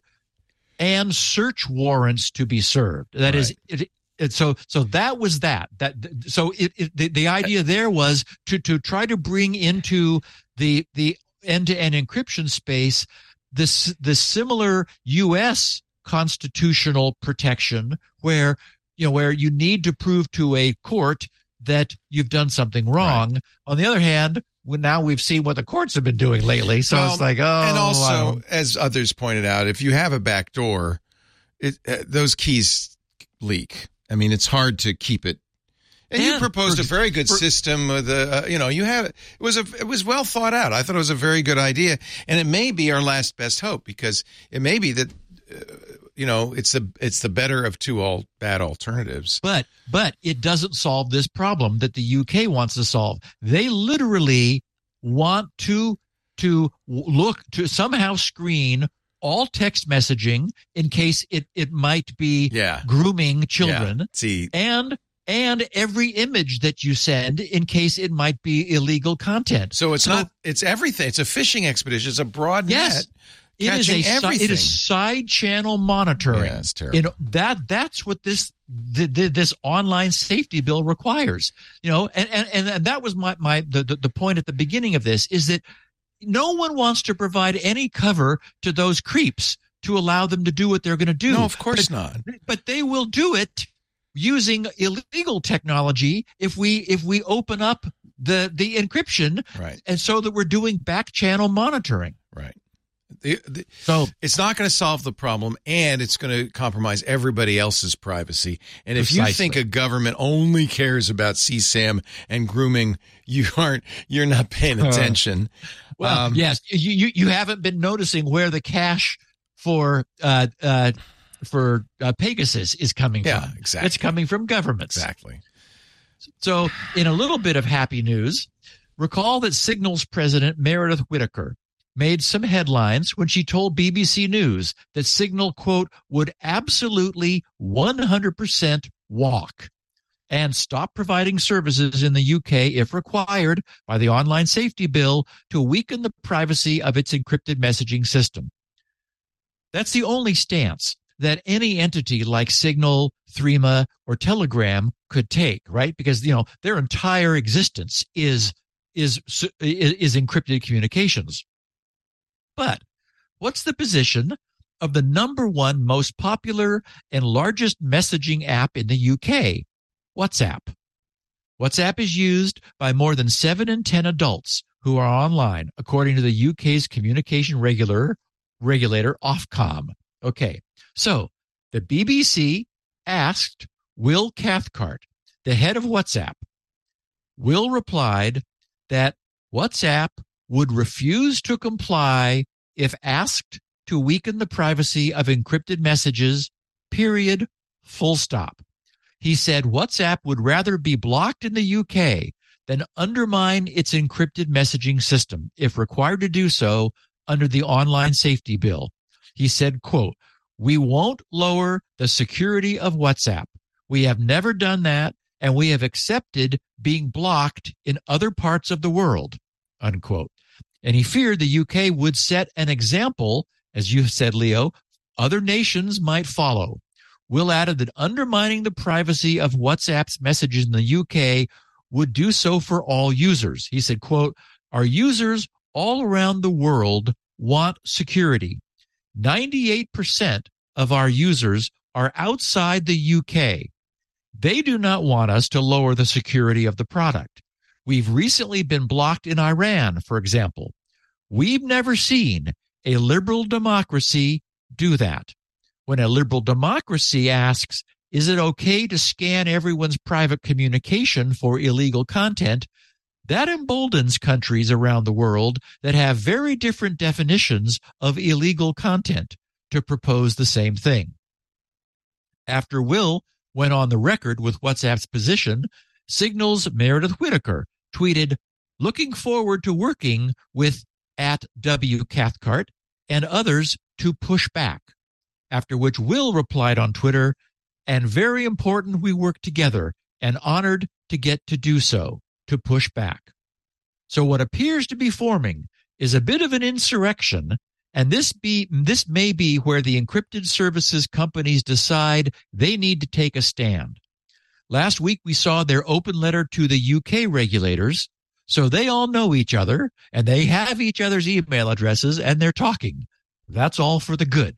and search warrants to be served. That Right. is, it, it, so so that was that. That so it, it the, the idea there was to to try to bring into the the end-to-end encryption space this the similar U S constitutional protection where you know where you need to prove to a court that you've done something wrong. Right. On the other hand, when now we've seen what the courts have been doing lately, so well, it's like, oh, and also, as others pointed out, if you have a back door, it, uh, those keys leak. I mean, it's hard to keep it. And, and you proposed for, a very good for, system with a, uh, you know, you have it was a it was well thought out. I thought it was a very good idea, and it may be our last best hope because it may be that. Uh, You know, it's the it's the better of two all bad alternatives. But but it doesn't solve this problem that the U K wants to solve. They literally want to to look to somehow screen all text messaging in case it, it might be yeah. grooming children. Yeah. See, and and every image that you send in case it might be illegal content. So it's so, not it's everything. It's a fishing expedition. It's a broad yes. net. It is a everything. it is side channel monitoring. Yeah, it's terrible. You know, that that's what this the, the, this online safety bill requires. You know, and and, and that was my my the, the the point at the beginning of this is that no one wants to provide any cover to those creeps to allow them to do what they're going to do. No, of course but, not. But they will do it using illegal technology if we if we open up the the encryption, right? And so that we're doing back channel monitoring, right. The, the, so it's not going to solve the problem, and it's going to compromise everybody else's privacy. And if precisely. you think a government only cares about C SAM and grooming, you aren't. You're not paying attention. Uh, well, um, yes, you, you you haven't been noticing where the cash for uh, uh, for uh, Pegasus is coming yeah, from. Exactly. It's coming from governments. Exactly. So, in a little bit of happy news, recall that Signal's president Meredith Whittaker made some headlines when she told B B C News that Signal, quote, would absolutely one hundred percent walk and stop providing services in the U K if required by the online safety bill to weaken the privacy of its encrypted messaging system. That's the only stance that any entity like Signal, Threema, or Telegram could take, right? Because, you know, their entire existence is is is, is encrypted communications. But what's the position of the number one most popular and largest messaging app in the U K, WhatsApp? WhatsApp is used by more than seven in ten adults who are online, according to the U K's communication regular, regulator, Ofcom. Okay, so the B B C asked Will Cathcart, the head of WhatsApp. Will replied that WhatsApp would refuse to comply if asked to weaken the privacy of encrypted messages, period, full stop. He said WhatsApp would rather be blocked in the U K than undermine its encrypted messaging system if required to do so under the online safety bill. He said, quote, we won't lower the security of WhatsApp. We have never done that, and we have accepted being blocked in other parts of the world, unquote. And he feared the U K would set an example, as you said, Leo, other nations might follow. Will added that undermining the privacy of WhatsApp's messages in the U K would do so for all users. He said, quote, our users all around the world want security. ninety-eight percent of our users are outside the U K. They do not want us to lower the security of the product. We've recently been blocked in Iran, for example. We've never seen a liberal democracy do that. When a liberal democracy asks, is it okay to scan everyone's private communication for illegal content? that emboldens countries around the world that have very different definitions of illegal content to propose the same thing. After Will went on the record with WhatsApp's position, Signal's Meredith Whittaker tweeted, "Looking forward to working with at W. Cathcart and others to push back." After which Will replied on Twitter, "And very important we work together, and honored to get to do so, to push back." So what appears to be forming is a bit of an insurrection, and this be this may be where the encrypted services companies decide they need to take a stand. Last week we saw their open letter to the U K regulators, so they all know each other, and they have each other's email addresses, and they're talking. That's all for the good.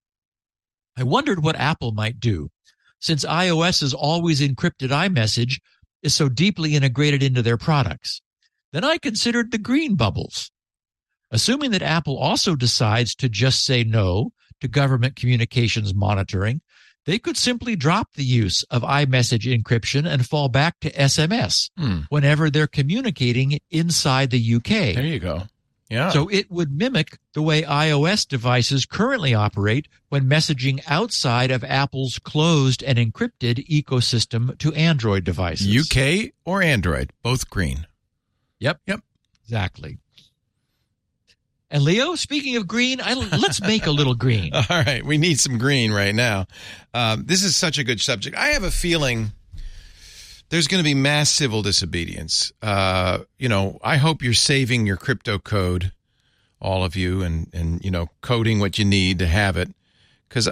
I wondered what Apple might do, since iOS's always encrypted iMessage is so deeply integrated into their products. Then I considered the green bubbles. Assuming that Apple also decides to just say no to government communications monitoring, they could simply drop the use of iMessage encryption and fall back to S M S Hmm. whenever they're communicating inside the U K. There you go. Yeah. So it would mimic the way iOS devices currently operate when messaging outside of Apple's closed and encrypted ecosystem to Android devices. U K or Android, both green. Yep. Yep. Exactly. And Leo, speaking of green, I, let's make a little green. All right. We need some green right now. Um, this is such a good subject. I have a feeling there's going to be mass civil disobedience. Uh, you know, I hope you're saving your crypto code, all of you, and, and you know, coding what you need to have it, because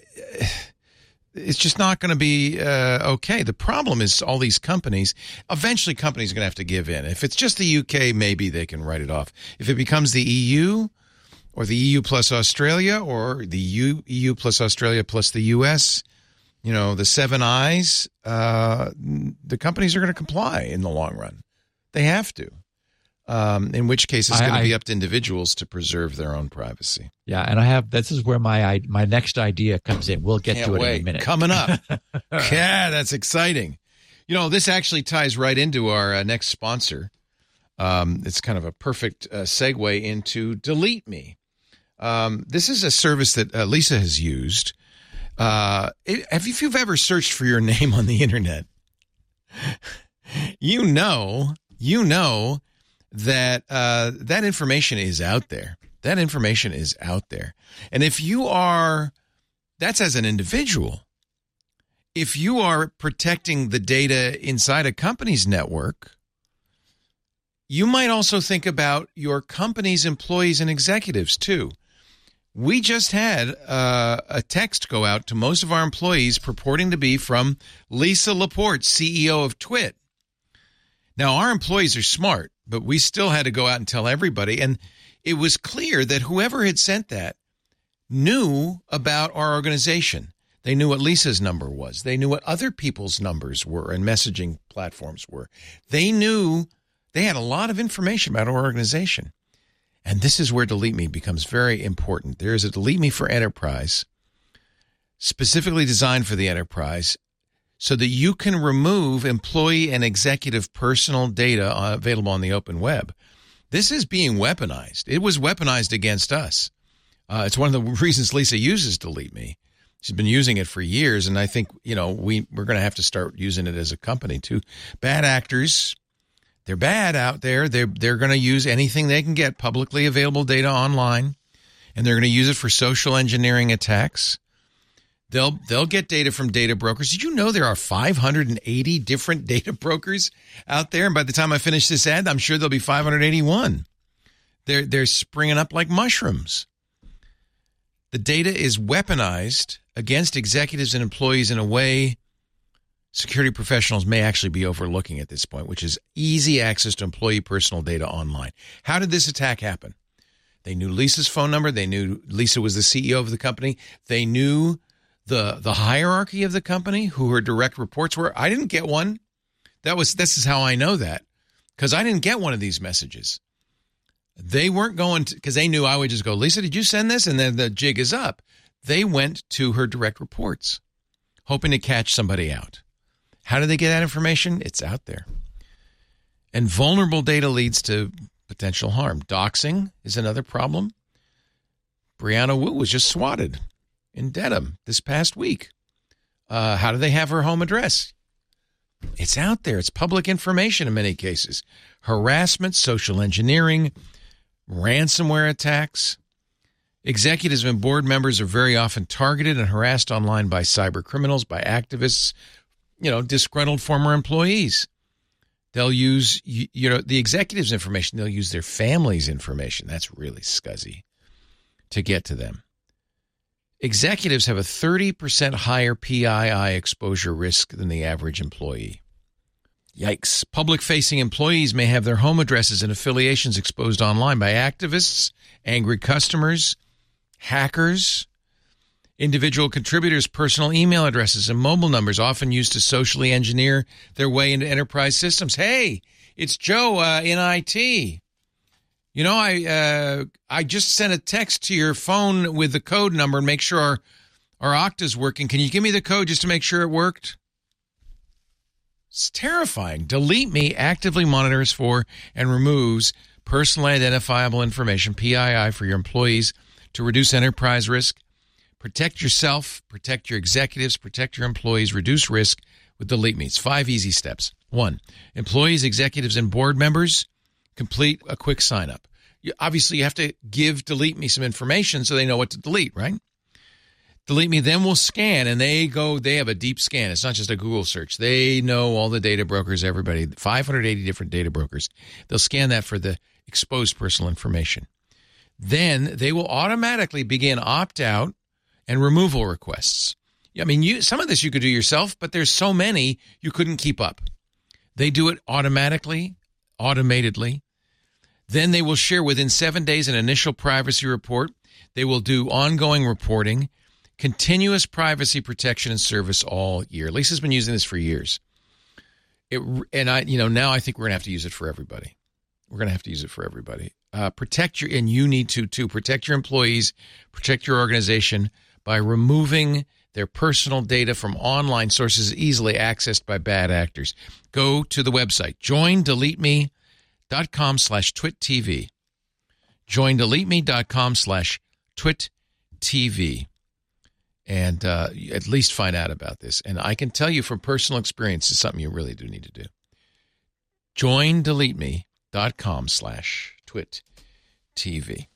it's just not going to be uh, okay. The problem is all these companies, eventually companies are going to have to give in. If it's just the U K, maybe they can write it off. If it becomes the E U or the E U plus Australia or the U, E U plus Australia plus the U S, you know, the Seven Eyes, uh, the companies are going to comply in the long run. They have to. Um, in which case, it's going to be up to individuals to preserve their own privacy. Yeah, and I have this is where my my next idea comes in. We'll get Can't to it wait. in a minute. Coming up. Yeah, that's exciting. You know, this actually ties right into our uh, next sponsor. Um, it's kind of a perfect uh, segue into Delete Me. Um, this is a service that uh, Lisa has used. Uh, it, have you, if you've ever searched for your name on the internet, you know, you know that uh, that information is out there. That information is out there. And if you are, that's as an individual. If you are protecting the data inside a company's network, you might also think about your company's employees and executives too. We just had uh, a text go out to most of our employees purporting to be from Lisa Laporte, C E O of Twit. Now, our employees are smart, but we still had to go out and tell everybody. And it was clear that whoever had sent that knew about our organization. They knew what Lisa's number was. They knew what other people's numbers were and messaging platforms were. They knew they had a lot of information about our organization. And this is where Delete Me becomes very important. There is a Delete Me for Enterprise, specifically designed for the enterprise, so that you can remove employee and executive personal data uh, available on the open web. This is being weaponized. It was weaponized against us. Uh, it's one of the reasons Lisa uses Delete Me. She's been using it for years, and I think, you know, we, we're going to have to start using it as a company, too. Bad actors, they're bad out there. They're, they're going to use anything they can get, publicly available data online, and they're going to use it for social engineering attacks. They'll they'll get data from data brokers. Did you know there are five hundred eighty different data brokers out there? And by the time I finish this ad, I'm sure there'll be five hundred eighty-one. They're, they're springing up like mushrooms. The data is weaponized against executives and employees in a way security professionals may actually be overlooking at this point, which is easy access to employee personal data online. How did this attack happen? They knew Lisa's phone number. They knew Lisa was the C E O of the company. They knew the the hierarchy of the company, who her direct reports were. I didn't get one. That was this is how I know that, because I didn't get one of these messages. They weren't going to, because they knew I would just go, Lisa, did you send this? And then the jig is up. They went to her direct reports, hoping to catch somebody out. How did they get that information? It's out there. And vulnerable data leads to potential harm. Doxing is another problem. Brianna Wu was just swatted in Dedham this past week. Uh, how do they have her home address? It's out there. It's public information in many cases. Harassment, social engineering, ransomware attacks. Executives and board members are very often targeted and harassed online by cyber criminals, by activists, you know, disgruntled former employees. They'll use, you, you know, the executives' information. They'll use their family's information. That's really scuzzy to get to them. Executives have a thirty percent higher P I I exposure risk than the average employee. Yikes. Public-facing employees may have their home addresses and affiliations exposed online by activists, angry customers, hackers. Individual contributors' personal email addresses and mobile numbers often used to socially engineer their way into enterprise systems. Hey, it's Joe uh, in I T. You know, I uh, I just sent a text to your phone with the code number and make sure our, our Okta's working. Can you give me the code just to make sure it worked? It's terrifying. Delete Me actively monitors for and removes personally identifiable information, P I I, for your employees to reduce enterprise risk. Protect yourself, protect your executives, protect your employees, reduce risk with Delete Me. It's five easy steps. One, employees, executives, and board members complete a quick sign up. You, obviously, you have to give Delete Me some information so they know what to delete, right? Delete Me then will scan, and they go, they have a deep scan. It's not just a Google search. They know all the data brokers, everybody, five hundred eighty different data brokers. They'll scan that for the exposed personal information. Then they will automatically begin opt-out and removal requests. I mean, you, some of this you could do yourself, but there's so many you couldn't keep up. They do it automatically, automatedly. Then they will share within seven days an initial privacy report. They will do ongoing reporting, continuous privacy protection and service all year. Lisa's been using this for years. It, and I, you know, now I think we're going to have to use it for everybody. We're going to have to use it for everybody. Uh, protect your, and you need to too, protect your employees, protect your organization by removing their personal data from online sources easily accessed by bad actors. Go to the website, join delete me dot com slash twit T V. join delete me dot com slash twit T V. And uh, at least find out about this. And I can tell you from personal experience, it's something you really do need to do. join delete me dot com slash twit T V.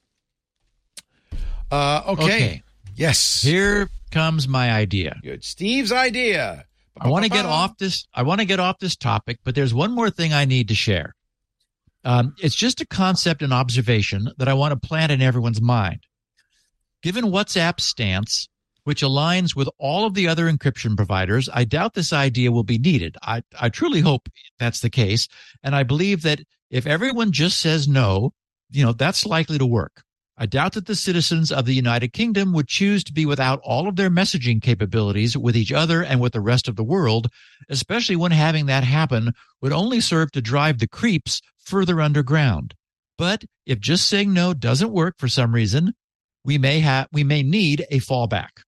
Uh, okay. okay. Yes. Here comes my idea. Good. Steve's idea. I want to get off this. I want to get off this topic, but there's one more thing I need to share. Um, it's just a concept and observation that I want to plant in everyone's mind. Given WhatsApp's stance, which aligns with all of the other encryption providers, I doubt this idea will be needed. I, I truly hope that's the case. And I believe that if everyone just says no, you know, that's likely to work. I doubt that the citizens of the United Kingdom would choose to be without all of their messaging capabilities with each other and with the rest of the world, especially when having that happen would only serve to drive the creeps further underground. But if just saying no doesn't work for some reason, we may have we may need a fallback.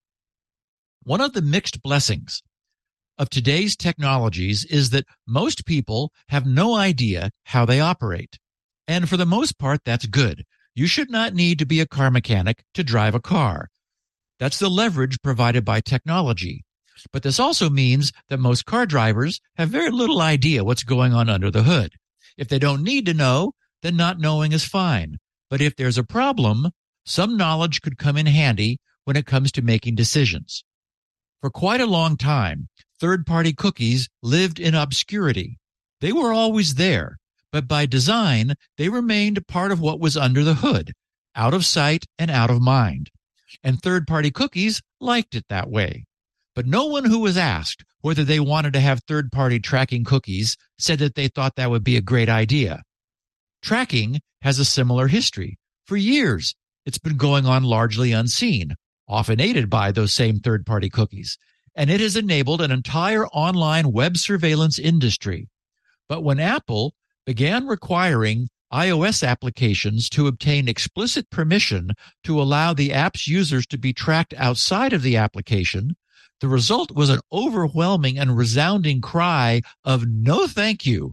One of the mixed blessings of today's technologies is that most people have no idea how they operate. And for the most part, that's good. You should not need to be a car mechanic to drive a car. That's the leverage provided by technology. But this also means that most car drivers have very little idea what's going on under the hood. If they don't need to know, then not knowing is fine. But if there's a problem, some knowledge could come in handy when it comes to making decisions. For quite a long time, third-party cookies lived in obscurity. They were always there, but by design, they remained part of what was under the hood, out of sight and out of mind. And third-party cookies liked it that way. But no one who was asked whether they wanted to have third-party tracking cookies said that they thought that would be a great idea. Tracking has a similar history. For years, it's been going on largely unseen, often aided by those same third-party cookies, and it has enabled an entire online web surveillance industry. But when Apple began requiring iOS applications to obtain explicit permission to allow the app's users to be tracked outside of the application, the result was an overwhelming and resounding cry of no thank you.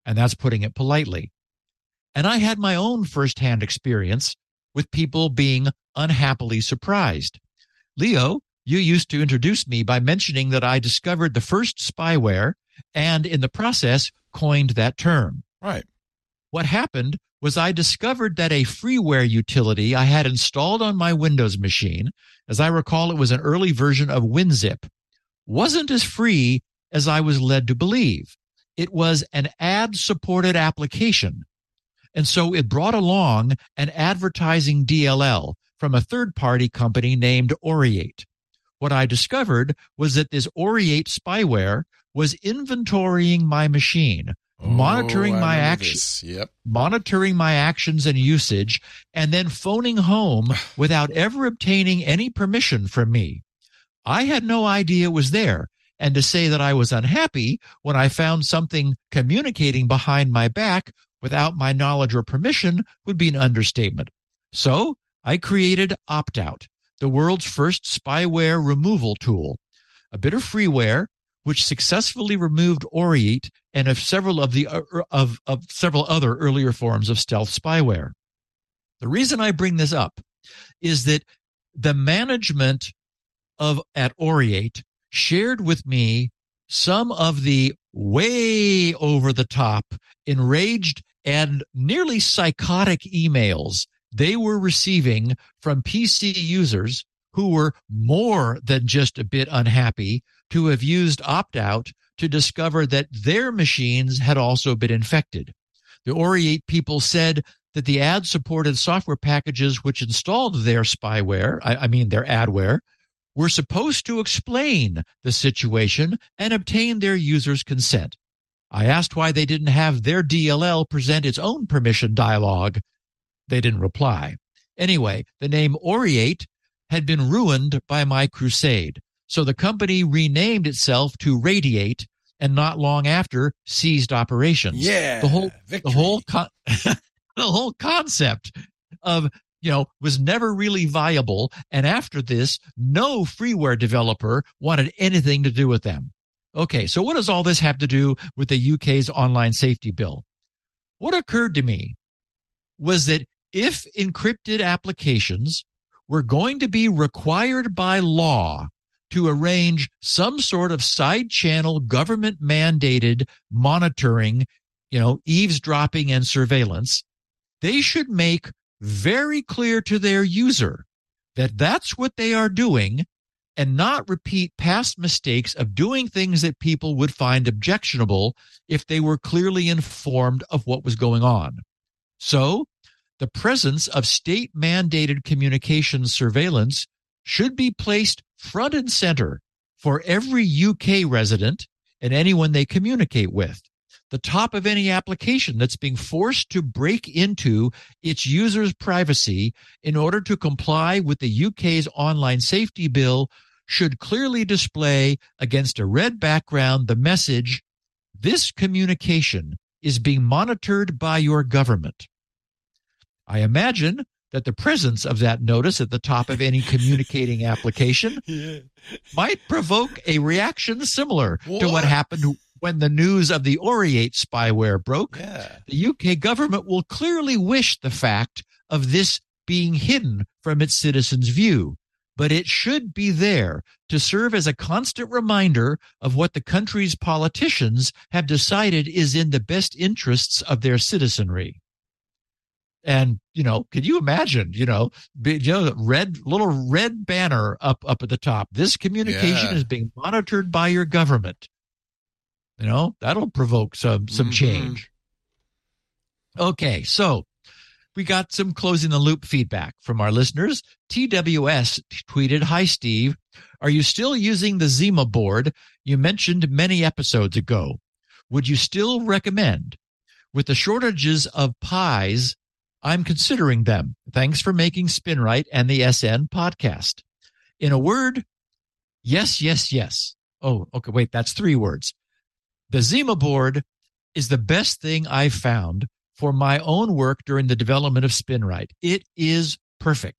and that's putting it politely. And I had my own firsthand experience with people being unhappily surprised. Leo, you used to introduce me by mentioning that I discovered the first spyware and in the process coined that term. Right. What happened was I discovered that a freeware utility I had installed on my Windows machine, as I recall it was an early version of WinZip, wasn't as free as I was led to believe. It was an ad-supported application. And so it brought along an advertising D L L from a third-party company named Oriate. What I discovered was that this Oriate spyware was inventorying my machine, Oh, monitoring I my remember actions, this. Yep. monitoring my actions and usage, and then phoning home without ever obtaining any permission from me. I had no idea it was there, and to say that I was unhappy when I found something communicating behind my back without my knowledge or permission would be an understatement. So I created OptOut, the world's first spyware removal tool, a bit of freeware which successfully removed Oriate and of several of the uh, of, of several other earlier forms of stealth spyware. The reason I bring this up is that the management of at Oriate shared with me some of the way over the top, enraged and nearly psychotic emails they were receiving from P C users who were more than just a bit unhappy to have used OptOut to discover that their machines had also been infected. The Oriate people said that the ad-supported software packages which installed their spyware, I, I mean their adware, were supposed to explain the situation and obtain their users' consent. I asked why they didn't have their D L L present its own permission dialog. They didn't reply. Anyway, the name Oriate had been ruined by my crusade, so the company renamed itself to Radiate and not long after ceased operations. Yeah, the whole victory. the whole con- the whole concept of you know was never really viable, and after this, no freeware developer wanted anything to do with them. Okay, so what does all this have to do with the U K's online safety bill? What occurred to me was that if encrypted applications were going to be required by law to arrange some sort of side channel government mandated monitoring, you know, eavesdropping and surveillance, they should make very clear to their user that that's what they are doing and not repeat past mistakes of doing things that people would find objectionable if they were clearly informed of what was going on. So, the presence of state-mandated communications surveillance should be placed front and center for every U K resident and anyone they communicate with. The top of any application that's being forced to break into its users' privacy in order to comply with the U K's online safety bill should clearly display against a red background the message, "This communication is being monitored by your government." I imagine that the presence of that notice at the top of any communicating application yeah. might provoke a reaction similar what? to what happened when the news of the Oriate spyware broke. Yeah. The U K government will clearly wish the fact of this being hidden from its citizens' view, but it should be there to serve as a constant reminder of what the country's politicians have decided is in the best interests of their citizenry. And, you know, could you imagine, you know, be, you know, red little red banner up, up at the top. This communication yeah. is being monitored by your government. You know, that'll provoke some, some mm-hmm. change. Okay. So we got some closing the loop feedback from our listeners. T W S tweeted, "Hi, Steve. Are you still using the Zima board you mentioned many episodes ago? Would you still recommend? With the shortages of pies, I'm considering them. Thanks for making SpinRite and the S N podcast." In a word, yes, yes, yes. Oh, okay, wait, that's three words. The Zima board is the best thing I've found for my own work during the development of SpinRite. It is perfect.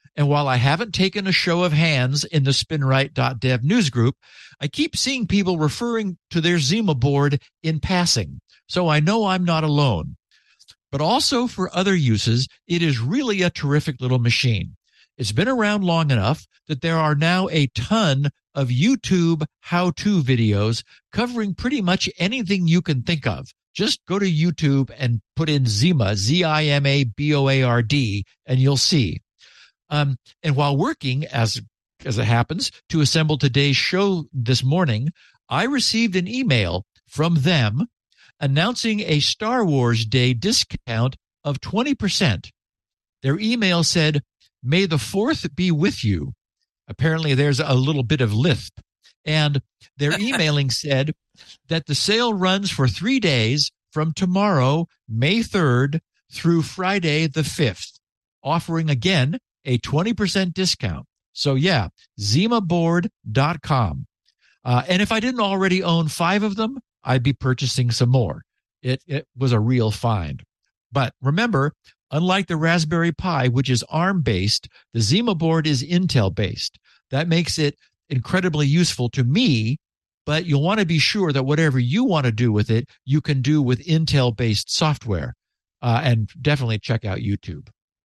And while I haven't taken a show of hands in the spinrite dot dev news group, I keep seeing people referring to their Zima board in passing, so I know I'm not alone. But also for other uses, it is really a terrific little machine. It's been around long enough that there are now a ton of YouTube how-to videos covering pretty much anything you can think of. Just go to YouTube and put in Zima, Z I M A B O A R D, and you'll see. Um, and while working, as as it happens, to assemble today's show this morning, I received an email from them announcing a Star Wars Day discount of twenty percent. Their email said, "May the fourth be with you." Apparently, there's a little bit of lisp. And their emailing said that the sale runs for three days from tomorrow, May third, through Friday the fifth, offering again a twenty percent discount. So yeah, zima board dot com. Uh, and if I didn't already own five of them, I'd be purchasing some more. It, it was a real find. But remember, unlike the Raspberry Pi, which is ARM-based, the Zima board is Intel-based. That makes it incredibly useful to me, but you'll want to be sure that whatever you want to do with it, you can do with Intel-based software. Uh, and definitely check out YouTube.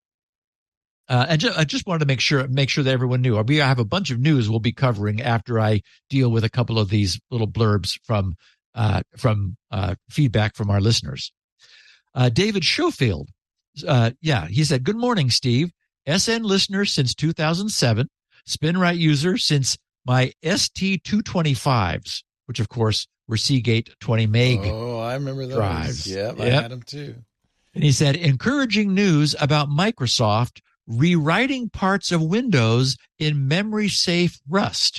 Uh, and ju- I just wanted to make sure make sure that everyone knew. We have a bunch of news we'll be covering after I deal with a couple of these little blurbs from uh, from uh, feedback from our listeners. Uh, David Schofield, uh, yeah, he said, "Good morning, Steve. S N listener since two thousand seven, SpinRite user since my S T two twenty-fives, which of course were Seagate twenty meg Oh, I remember those. drives. Yep, Yep. I had them too." And he said, "Encouraging news about Microsoft rewriting parts of Windows in memory-safe Rust."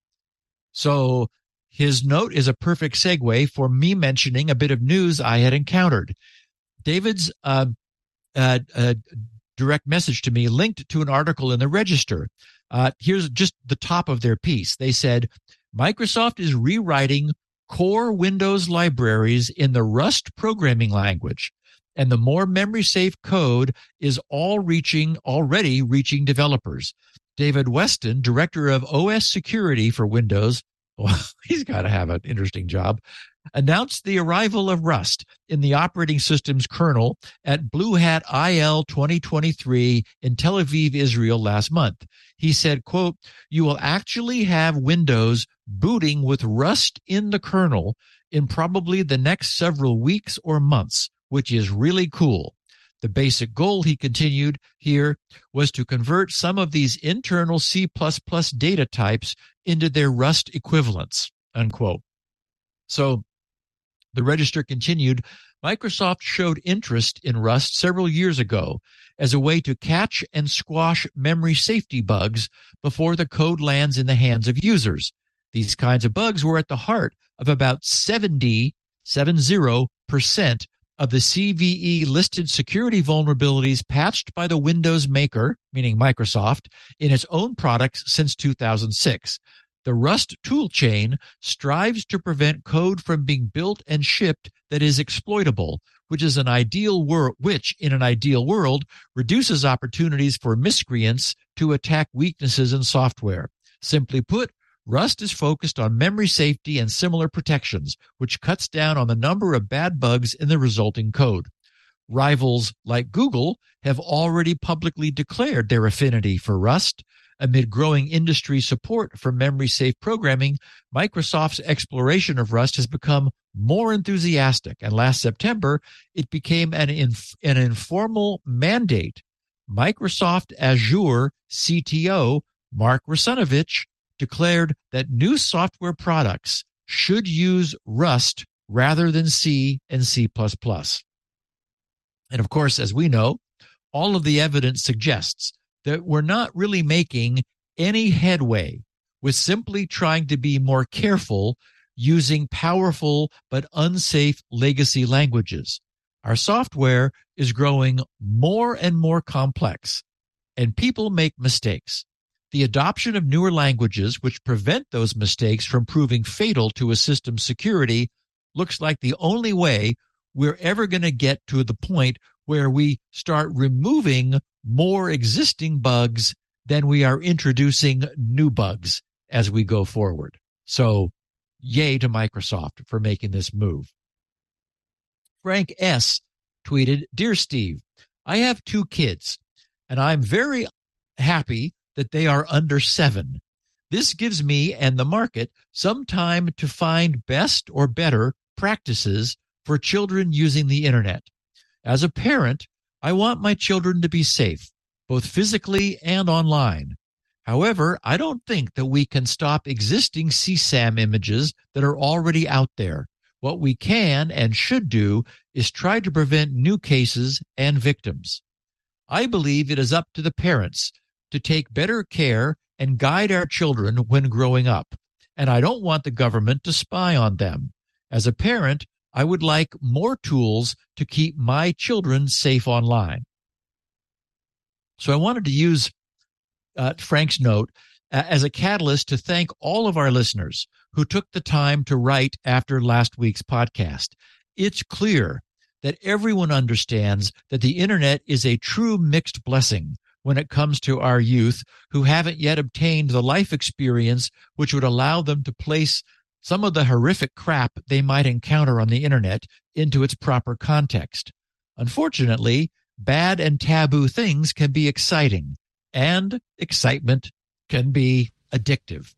So his note is a perfect segue for me mentioning a bit of news I had encountered. David's uh, uh, uh, direct message to me linked to an article in the Register. Uh, here's just the top of their piece. They said, Microsoft is rewriting core Windows libraries in the Rust programming language, and the more memory-safe code is all reaching already reaching developers. David Weston, director of O S security for Windows, well, he's got to have an interesting job, announced the arrival of Rust in the operating system's kernel at Blue Hat I L twenty twenty-three in Tel Aviv, Israel last month. He said, quote, "You will actually have Windows booting with Rust in the kernel in probably the next several weeks or months, which is really cool. The basic goal," he continued here, "was to convert some of these internal C plus plus data types into their Rust equivalents," unquote. So the Register continued, Microsoft showed interest in Rust several years ago as a way to catch and squash memory safety bugs before the code lands in the hands of users. These kinds of bugs were at the heart of about seventy, seventy percent of the C V E-listed security vulnerabilities patched by the Windows maker, meaning Microsoft, in its own products since two thousand six. The Rust toolchain strives to prevent code from being built and shipped that is exploitable, which is an ideal wor- which, in an ideal world, reduces opportunities for miscreants to attack weaknesses in software. Simply put, Rust is focused on memory safety and similar protections, which cuts down on the number of bad bugs in the resulting code. Rivals like Google have already publicly declared their affinity for Rust. Amid growing industry support for memory-safe programming, Microsoft's exploration of Rust has become more enthusiastic, and last September, it became an, inf- an informal mandate. Microsoft Azure C T O Mark Russinovich declared that new software products should use Rust rather than C and C plus plus. And of course, as we know, all of the evidence suggests that we're not really making any headway with simply trying to be more careful using powerful but unsafe legacy languages. Our software is growing more and more complex, and people make mistakes. The adoption of newer languages which prevent those mistakes from proving fatal to a system's security looks like the only way we're ever going to get to the point where we start removing more existing bugs then we are introducing new bugs as we go forward. So yay to Microsoft for making this move. Frank S. tweeted, "Dear Steve, I have two kids, and I'm very happy that they are under seven. This gives me and the market some time to find best or better practices for children using the internet. As a parent, I want my children to be safe, both physically and online. However, I don't think that we can stop existing C SAM images that are already out there. What we can and should do is try to prevent new cases and victims. I believe it is up to the parents to take better care and guide our children when growing up, and I don't want the government to spy on them. As a parent, I would like more tools to keep my children safe online." So I wanted to use uh, Frank's note uh, as a catalyst to thank all of our listeners who took the time to write after last week's podcast. It's clear that everyone understands that the internet is a true mixed blessing when it comes to our youth who haven't yet obtained the life experience which would allow them to place some of the horrific crap they might encounter on the internet into its proper context. Unfortunately, bad and taboo things can be exciting, and excitement can be addictive.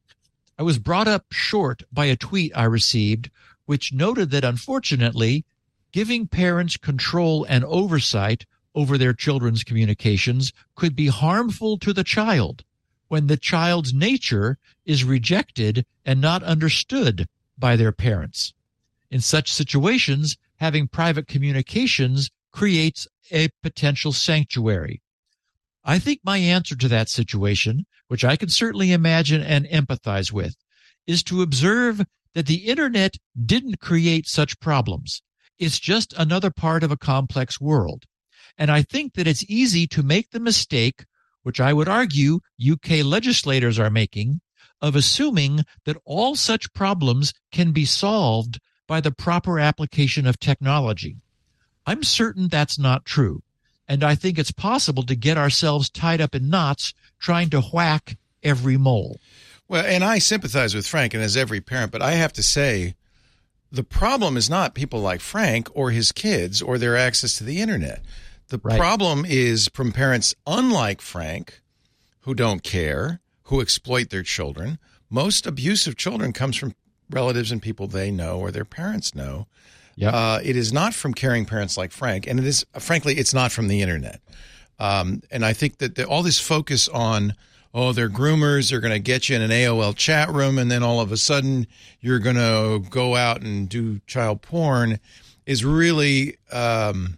I was brought up short by a tweet I received which noted that unfortunately, giving parents control and oversight over their children's communications could be harmful to the child when the child's nature is rejected and not understood by their parents. In such situations, having private communications creates a potential sanctuary. I think my answer to that situation, which I can certainly imagine and empathize with, is to observe that the internet didn't create such problems. It's just another part of a complex world. And I think that it's easy to make the mistake, which I would argue U K legislators are making, of assuming that all such problems can be solved by the proper application of technology. I'm certain that's not true, and I think it's possible to get ourselves tied up in knots trying to whack every mole. Well, and I sympathize with Frank, and as every parent, but I have to say, the problem is not people like Frank or his kids or their access to the internet. The Right. problem is from parents unlike Frank, who don't care, who exploit their children. Most abusive children comes from relatives and people they know or their parents know. Yep. Uh, it is not from caring parents like Frank, and it is, frankly, it's not from the internet. Um, and I think that the, all this focus on, oh, they're groomers, they're going to get you in an A O L chat room, and then all of a sudden you're going to go out and do child porn is really, um,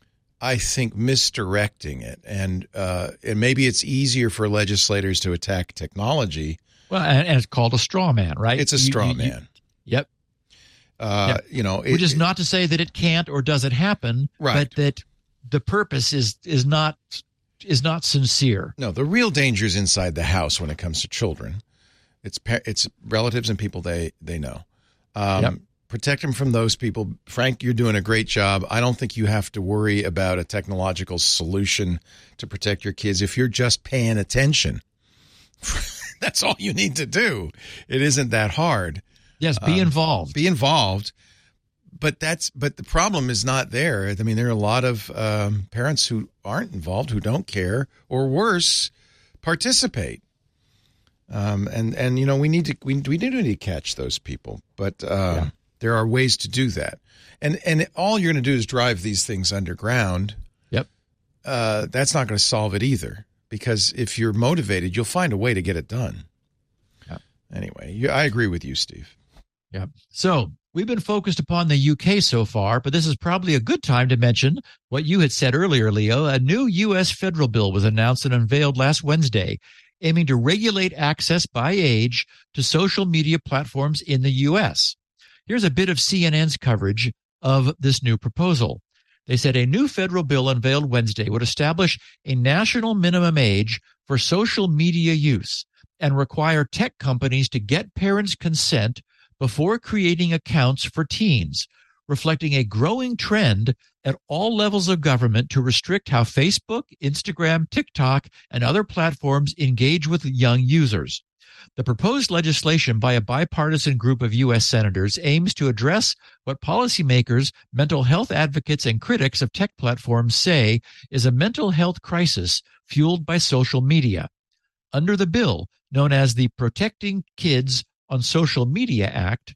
I think, misdirecting it. And, uh, and maybe it's easier for legislators to attack technology. Well, and, and it's called a straw man, right? It's a You- straw you- you- man. Yep. Uh, Yep. You know, Which it- is not to say that it can't or doesn't happen, Right. but that the purpose is is not is not sincere. No, the real danger is inside the house when it comes to children. It's pa- it's relatives and people they they know. Um, Yep. Protect them from those people. Frank, you're doing a great job. I don't think you have to worry about a technological solution to protect your kids if you're just paying attention. That's all you need to do. It isn't that hard. Yes, be Um, involved. Be involved. But that's but the problem is not there. I mean, there are a lot of um, parents who aren't involved, who don't care, or worse, participate. Um, and and you know we need to we we do need to catch those people, but uh, Yeah. there are ways to do that. And and all you're going to do is drive these things underground. Yep. Uh, that's not going to solve it either, because if you're motivated, you'll find a way to get it done. Yep. Anyway, you, I agree with you, Steve. Yep. So we've been focused upon the U K so far, but this is probably a good time to mention what you had said earlier, Leo. A new U S federal bill was announced and unveiled last Wednesday, aiming to regulate access by age to social media platforms in the U S. Here's a bit of C N N's coverage of this new proposal. They said a new federal bill unveiled Wednesday would establish a national minimum age for social media use and require tech companies to get parents' consent before creating accounts for teens, reflecting a growing trend at all levels of government to restrict how Facebook, Instagram, TikTok, and other platforms engage with young users. The proposed legislation by a bipartisan group of U S senators aims to address what policymakers, mental health advocates, and critics of tech platforms say is a mental health crisis fueled by social media. Under the bill, known as the Protecting Kids on Social Media Act,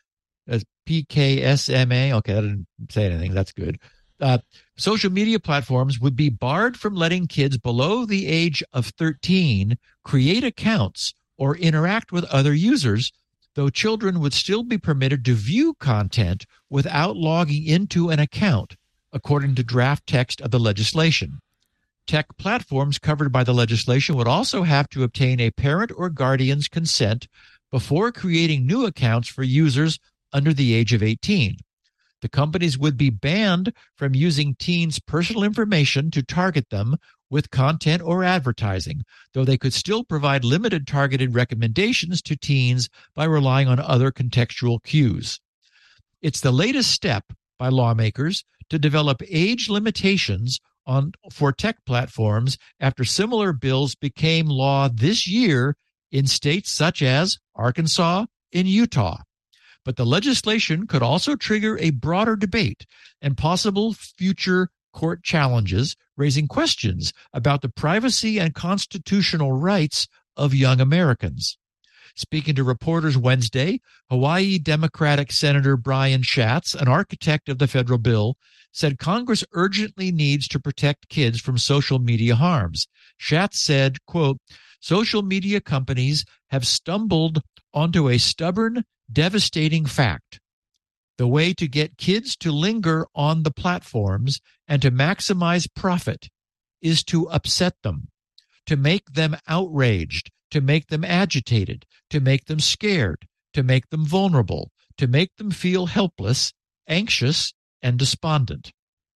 as P K S M A, okay, I didn't say anything, that's good. Uh, social media platforms would be barred from letting kids below the age of thirteen create accounts or interact with other users, though children would still be permitted to view content without logging into an account, according to draft text of the legislation. Tech platforms covered by the legislation would also have to obtain a parent or guardian's consent before creating new accounts for users under the age of eighteen. The companies would be banned from using teens' personal information to target them with content or advertising, though they could still provide limited targeted recommendations to teens by relying on other contextual cues. It's the latest step by lawmakers to develop age limitations on for tech platforms after similar bills became law this year in states such as Arkansas and Utah. But the legislation could also trigger a broader debate and possible future court challenges, raising questions about the privacy and constitutional rights of young Americans. Speaking to reporters Wednesday, Hawaii Democratic Senator Brian Schatz, an architect of the federal bill, said Congress urgently needs to protect kids from social media harms. Schatz said, quote, social media companies have stumbled onto a stubborn, devastating fact. The way to get kids to linger on the platforms and to maximize profit is to upset them, to make them outraged, to make them agitated, to make them scared, to make them vulnerable, to make them feel helpless, anxious, and despondent.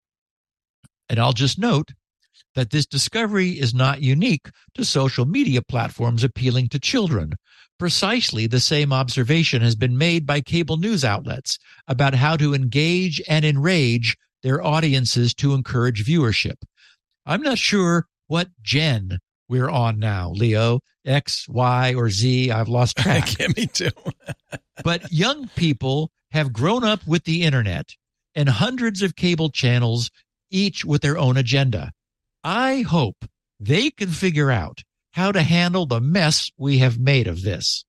And I'll just note that this discovery is not unique to social media platforms appealing to children. Precisely the same observation has been made by cable news outlets about how to engage and enrage their audiences to encourage viewership. I'm not sure what gen we're on now, Leo, X, Y, or Z. I've lost track. Yeah, me too. But young people have grown up with the internet and hundreds of cable channels, each with their own agenda. I hope they can figure out how to handle the mess we have made of this.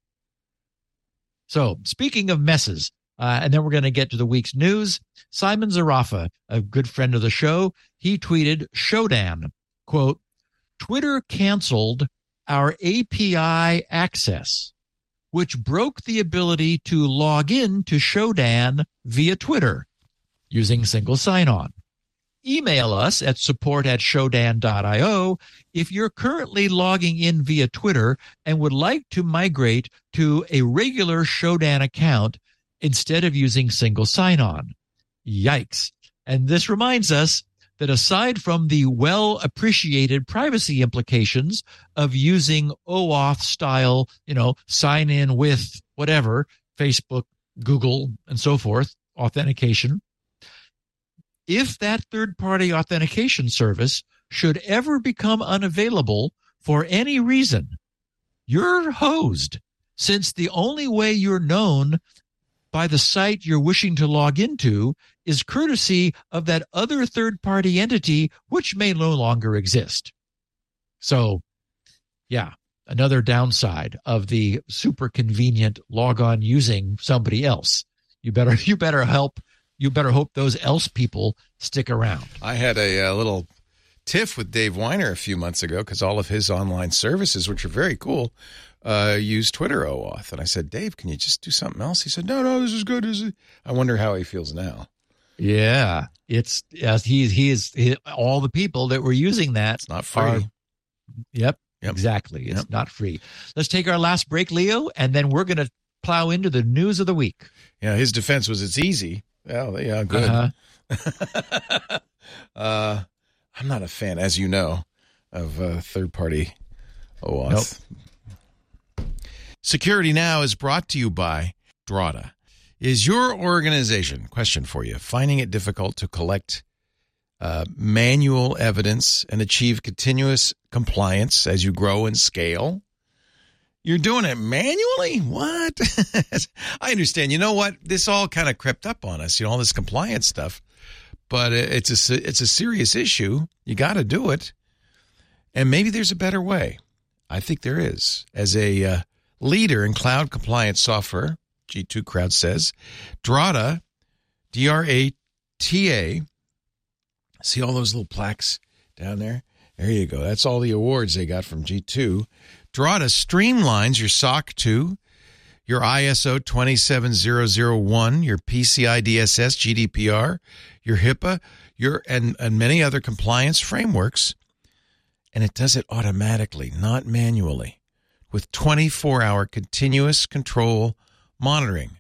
So, speaking of messes, uh, and then we're going to get to the week's news, Simon Zarafa, a good friend of the show, he tweeted, Shodan, quote, Twitter canceled our A P I access, which broke the ability to log in to Shodan via Twitter using single sign-on. Email us at support at shodan dot io if you're currently logging in via Twitter and would like to migrate to a regular Shodan account instead of using single sign-on. Yikes. And this reminds us that aside from the well-appreciated privacy implications of using OAuth style, you know, sign in with whatever, Facebook, Google, and so forth, authentication, if that third-party authentication service should ever become unavailable for any reason, you're hosed, since the only way you're known by the site you're wishing to log into is courtesy of that other third-party entity, which may no longer exist. So, yeah, another downside of the super convenient log-on using somebody else. You better, you better help. You better hope those else people stick around. I had a, a little tiff with Dave Weiner a few months ago because all of his online services, which are very cool, uh, use Twitter OAuth. And I said, Dave, can you just do something else? He said, no, no, this is good. This is... I wonder how he feels now. Yeah, it's as he's he is he, all the people that were using that. It's not free. Are, yep, yep, exactly. It's yep. not free. Let's take our last break, Leo, and then we're going to plow into the news of the week. Yeah, his defense was it's easy. Well, yeah, good. Uh-huh. uh, I'm not a fan, as you know, of uh, third-party OAuth. Nope. Security Now is brought to you by Drata. Is your organization, question for you, finding it difficult to collect uh, manual evidence and achieve continuous compliance as you grow and scale? You're doing it manually? What? I understand. You know what? This all kind of crept up on us, you know, all this compliance stuff. But it's a, it's a serious issue. You got to do it. And maybe there's a better way. I think there is. As a uh, leader in cloud compliance software, G two Crowd says, Drata, D R A T A, see all those little plaques down there? There you go. That's all the awards they got from G two. Drata streamlines your S O C two, your I S O twenty-seven thousand one, your P C I D S S, G D P R, your HIPAA, your and, and many other compliance frameworks. And it does it automatically, not manually, with twenty-four hour continuous control monitoring.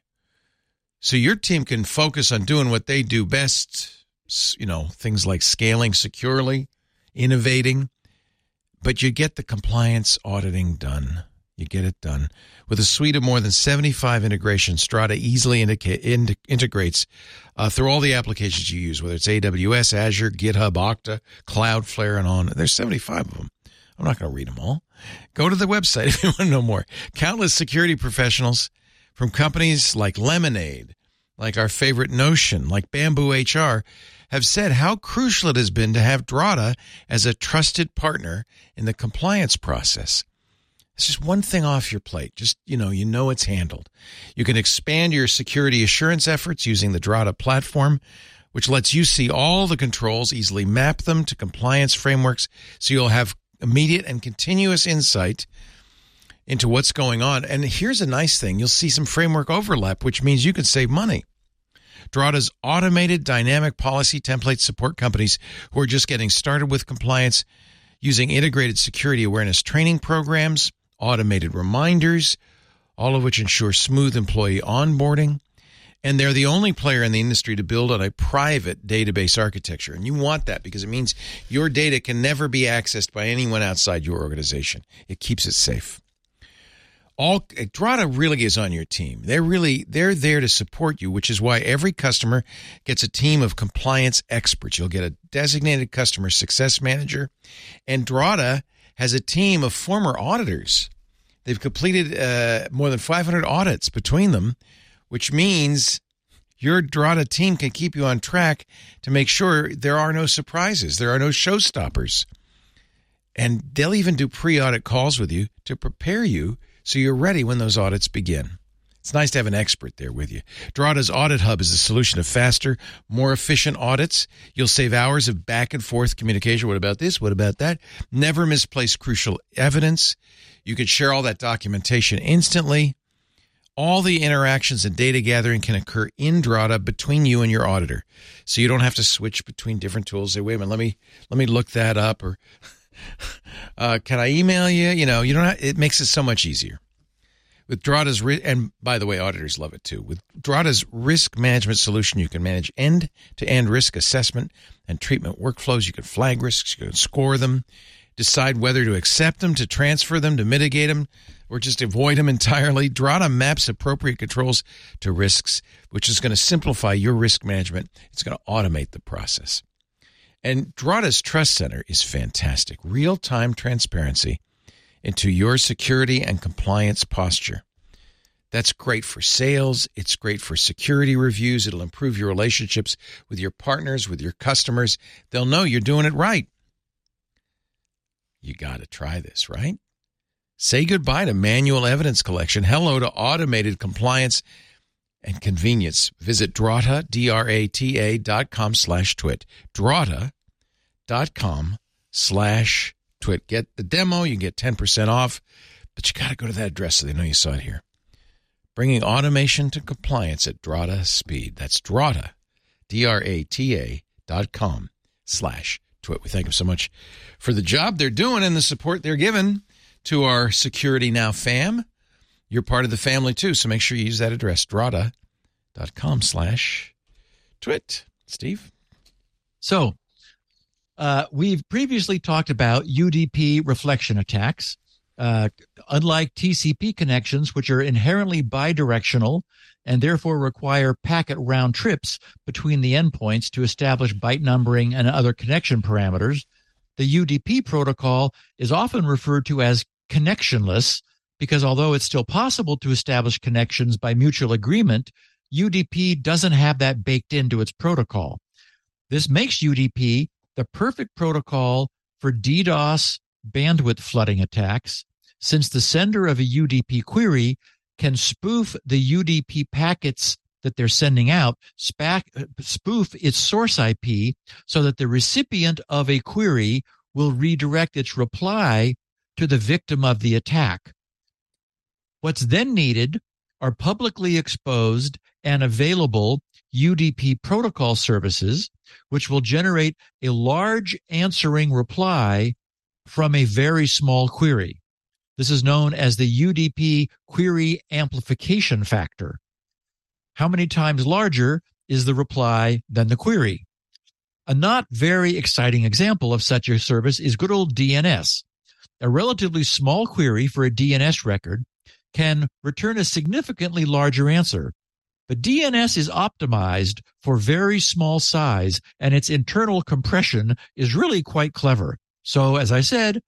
So your team can focus on doing what they do best, you know, things like scaling securely, innovating, but you get the compliance auditing done. You get it done. With a suite of more than seventy-five integrations, Drata easily indica- in- integrates uh, through all the applications you use, whether it's A W S, Azure, GitHub, Okta, Cloudflare, and on. There's seventy-five of them. I'm not going to read them all. Go to the website if you want to know more. Countless security professionals from companies like Lemonade, like our favorite Notion, like Bamboo H R, have said how crucial it has been to have Drata as a trusted partner in the compliance process. It's just one thing off your plate. Just, you know, you know it's handled. You can expand your security assurance efforts using the Drata platform, which lets you see all the controls, easily map them to compliance frameworks, so you'll have immediate and continuous insight into what's going on. And here's a nice thing. You'll see some framework overlap, which means you can save money. Drata's automated dynamic policy templates support companies who are just getting started with compliance using integrated security awareness training programs, automated reminders, all of which ensure smooth employee onboarding. And they're the only player in the industry to build on a private database architecture. And you want that because it means your data can never be accessed by anyone outside your organization. It keeps it safe. All Drata really is on your team. They're really they're there to support you, which is why every customer gets a team of compliance experts. You'll get a designated customer success manager, and Drata has a team of former auditors. They've completed uh, more than five hundred audits between them, which means your Drata team can keep you on track to make sure there are no surprises, there are no showstoppers. And they'll even do pre-audit calls with you to prepare you so you're ready when those audits begin. It's nice to have an expert there with you. Drata's Audit Hub is a solution to faster, more efficient audits. You'll save hours of back and forth communication. What about this? What about that? Never misplace crucial evidence. You can share all that documentation instantly. All the interactions and data gathering can occur in Drata between you and your auditor. So you don't have to switch between different tools. Say, wait a minute, let me let me look that up, or uh, can I email you? You know, you don't have, it makes it so much easier. With Drata's, and by the way, auditors love it too. With Drata's risk management solution, you can manage end-to-end risk assessment and treatment workflows. You can flag risks, you can score them, decide whether to accept them, to transfer them, to mitigate them, or just avoid them entirely. Drata maps appropriate controls to risks, which is going to simplify your risk management. It's going to automate the process. And Drata's Trust Center is fantastic. Real-time transparency into your security and compliance posture. That's great for sales. It's great for security reviews. It'll improve your relationships with your partners, with your customers. They'll know you're doing it right. You got to try this, right? Say goodbye to manual evidence collection. Hello to automated compliance and convenience. Visit Drata, D R A T A dot com slash twit. Drata dot com slash twit. Get the demo. You can get ten percent off, but you got to go to that address so they know you saw it here. Bringing automation to compliance at Drata speed. That's Drata, D R A T A dot com slash twit. We thank them so much for the job they're doing and the support they're giving to our Security Now fam. You're part of the family too, so make sure you use that address, Drata dot com slash twit. Steve? So, uh, we've previously talked about U D P reflection attacks, Uh, unlike T C P connections, which are inherently bidirectional and therefore require packet round trips between the endpoints to establish byte numbering and other connection parameters, the U D P protocol is often referred to as connectionless because although it's still possible to establish connections by mutual agreement, U D P doesn't have that baked into its protocol. This makes U D P the perfect protocol for DDoS bandwidth flooding attacks, since the sender of a U D P query can spoof the U D P packets that they're sending out, spac- spoof its source I P so that the recipient of a query will redirect its reply to the victim of the attack. What's then needed are publicly exposed and available U D P protocol services, which will generate a large answering reply from a very small query. This is known as the U D P query amplification factor. How many times larger is the reply than the query? A not very exciting example of such a service is good old D N S. A relatively small query for a D N S record can return a significantly larger answer. But D N S is optimized for very small size, and its internal compression is really quite clever. So, as I said,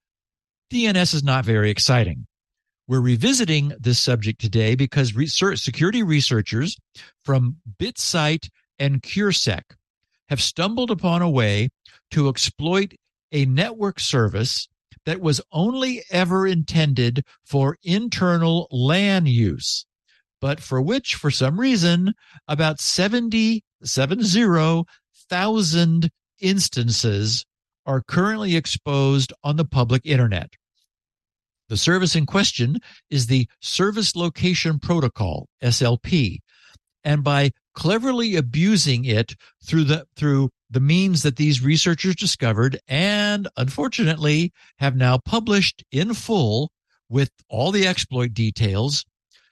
D N S is not very exciting. We're revisiting this subject today because research, security researchers from BitSight and CureSec have stumbled upon a way to exploit a network service that was only ever intended for internal LAN use, but for which, for some reason, about seventy, seven zero thousand instances are currently exposed on the public internet. The service in question is the Service Location Protocol, S L P, and by cleverly abusing it through the through the means that these researchers discovered and, unfortunately, have now published in full with all the exploit details,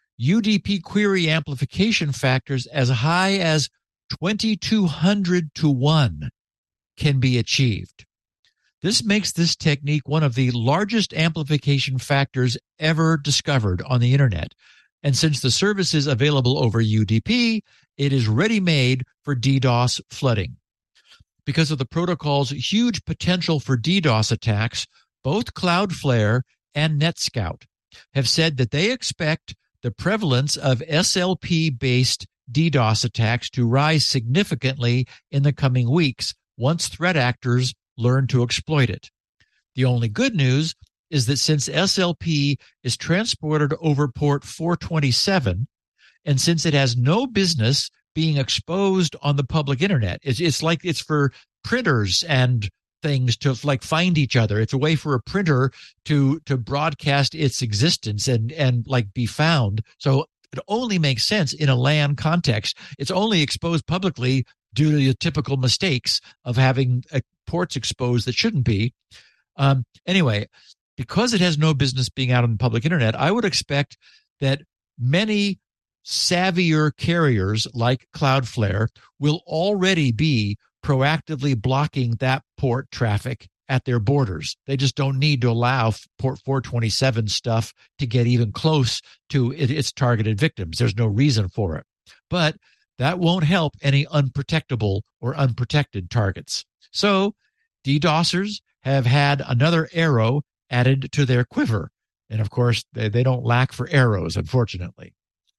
U D P query amplification factors as high as twenty-two hundred to one can be achieved. This makes this technique one of the largest amplification factors ever discovered on the internet. And since the service is available over U D P, it is ready-made for DDoS flooding. Because of the protocol's huge potential for DDoS attacks, both Cloudflare and NetScout have said that they expect the prevalence of S L P-based DDoS attacks to rise significantly in the coming weeks once threat actors learn to exploit it. The only good news is that since S L P is transported over port four twenty-seven, and since it has no business being exposed on the public internet, it's, it's like it's for printers and things to like find each other. It's a way for a printer to to broadcast its existence and and like be found. So it only makes sense in a LAN context. It's only exposed publicly due to the typical mistakes of having uh, ports exposed that shouldn't be. Um, anyway, because it has no business being out on the public internet, I would expect that many savvier carriers like Cloudflare will already be proactively blocking that port traffic at their borders. They just don't need to allow port four twenty-seven stuff to get even close to it, its targeted victims. There's no reason for it. But that won't help any unprotectable or unprotected targets. So DDoSers have had another arrow added to their quiver. And of course, they, they don't lack for arrows, unfortunately.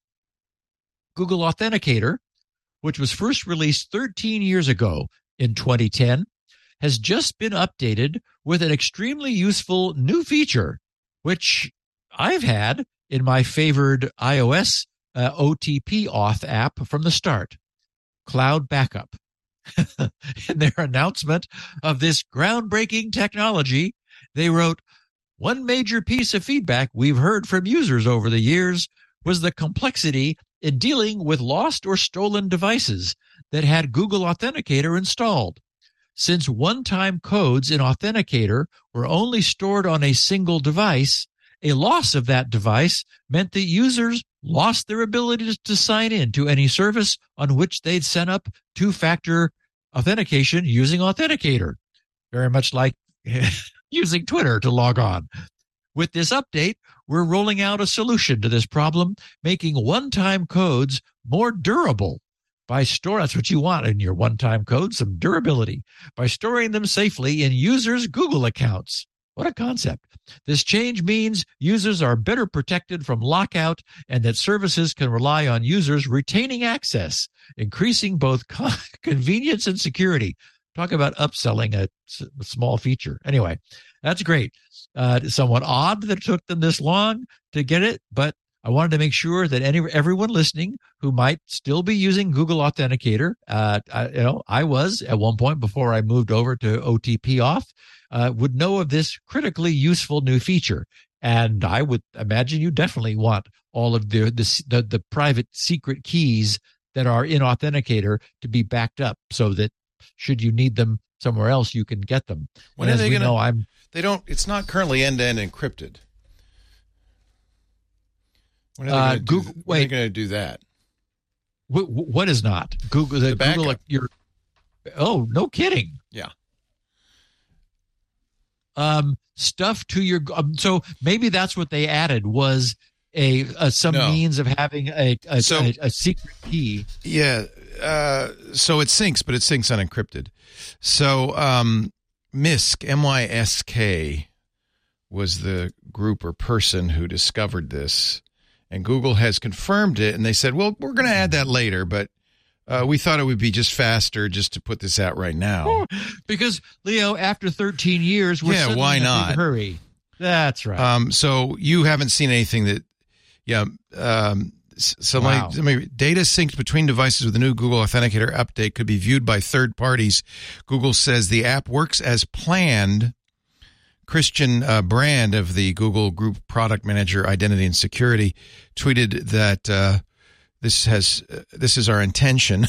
Google Authenticator, which was first released thirteen years ago in twenty ten, has just been updated with an extremely useful new feature, which I've had in my favored iOS uh, O T P auth app from the start, Cloud Backup. In their announcement of this groundbreaking technology, they wrote, "One major piece of feedback we've heard from users over the years was the complexity in dealing with lost or stolen devices that had Google Authenticator installed. Since one-time codes in Authenticator were only stored on a single device, a loss of that device meant that users lost their ability to sign in to any service on which they'd set up two-factor authentication using Authenticator." Very much like using Twitter to log on. With this update, we're rolling out a solution to this problem, making one-time codes more durable. By store, that's what you want in your one-time code, some durability. By storing them safely in users' Google accounts. What a concept. This change means users are better protected from lockout and that services can rely on users retaining access, increasing both con- convenience and security. Talk about upselling a, s- a small feature. Anyway, that's great. Uh, it's somewhat odd that it took them this long to get it, but I wanted to make sure that any everyone listening who might still be using Google Authenticator, uh, I, you know, I was at one point before I moved over to O T P Auth, uh, would know of this critically useful new feature. And I would imagine you definitely want all of the the the, the private secret keys that are in Authenticator to be backed up, so that should you need them somewhere else, you can get them. When and are as they we gonna, know, I'm they don't. It's not currently end-to-end encrypted. When are they Uh, going to do, Google- when are they wait. going to do that? Wh- wh- what is not Google? The, The Google, backup. your oh, no kidding. Yeah. Um, stuff to your. Um, so maybe that's what they added was a, a some No. means of having a a, So- a a secret key. Yeah. Uh, so it syncs, but it syncs unencrypted. So um, MISC, M Y S K, was the group or person who discovered this. And Google has confirmed it. And they said, well, we're going to add that later, but uh, we thought it would be just faster just to put this out right now. Because Leo, after thirteen years, we're Yeah, suddenly why in a not? big hurry. That's right. Um, so you haven't seen anything that, yeah. Um, s- so Wow. my, my data synced between devices with the new Google Authenticator update could be viewed by third parties. Google says the app works as planned. Christian uh, Brand of the Google Group Product Manager, Identity and Security, tweeted that uh, this has uh, this is our intention.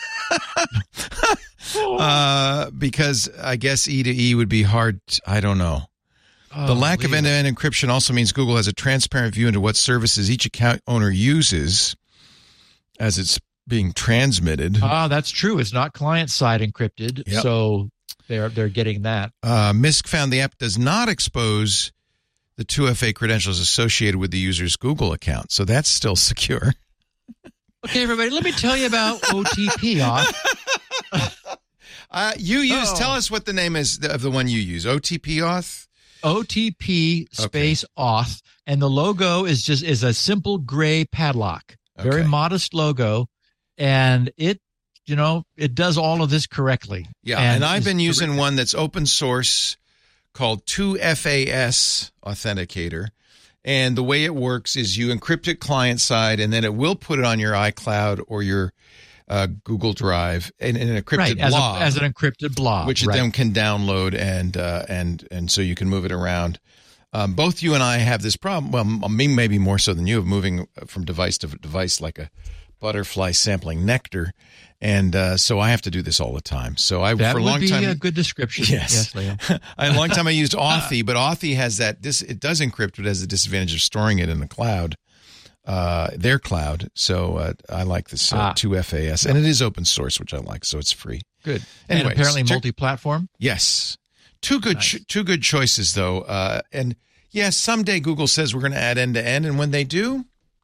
uh, because I guess E to E would be hard. t- I don't know. Oh, The lack of Leo. end-to-end encryption also means Google has a transparent view into what services each account owner uses as it's being transmitted. Ah, that's true. It's not client side encrypted, Yep. so they're they're getting that. Uh, MISC found the app does not expose the two F A credentials associated with the user's Google account, so that's still secure. Okay, everybody, let me tell you about O T P auth. Uh, you use. Oh. Tell us what the name is of the one you use. O T P auth. O T P space auth, and the logo is just is a simple gray padlock, very Okay. modest logo, and it, you know, it does all of this correctly. Yeah, and, I've is been using terrific. one that's open source called two F A S Authenticator. And the way it works is you encrypt it client side, and then it will put it on your iCloud or your uh, Google Drive in, in an encrypted right as, a, blob, as an encrypted blob, which you right. then can download and uh, and and so you can move it around. Um, both you and I have this problem. Well, me maybe more so than you, of moving from device to device like a butterfly sampling nectar. And uh, so I have to do this all the time. So I That for a would long be time a good description. Yes. Yes, Leo. I, a long time I used Authy, but Authy has that. This it does encrypt, but has the disadvantage of storing it in the cloud, uh, their cloud. So uh, I like this uh, Ah. two F A S, and it is open source, which I like. So it's free. Good. Anyways, and apparently check- multi-platform. Yes, two good Nice. ch- two good choices though. Uh, and yes, someday Google says we're going to add end to end, and when they do,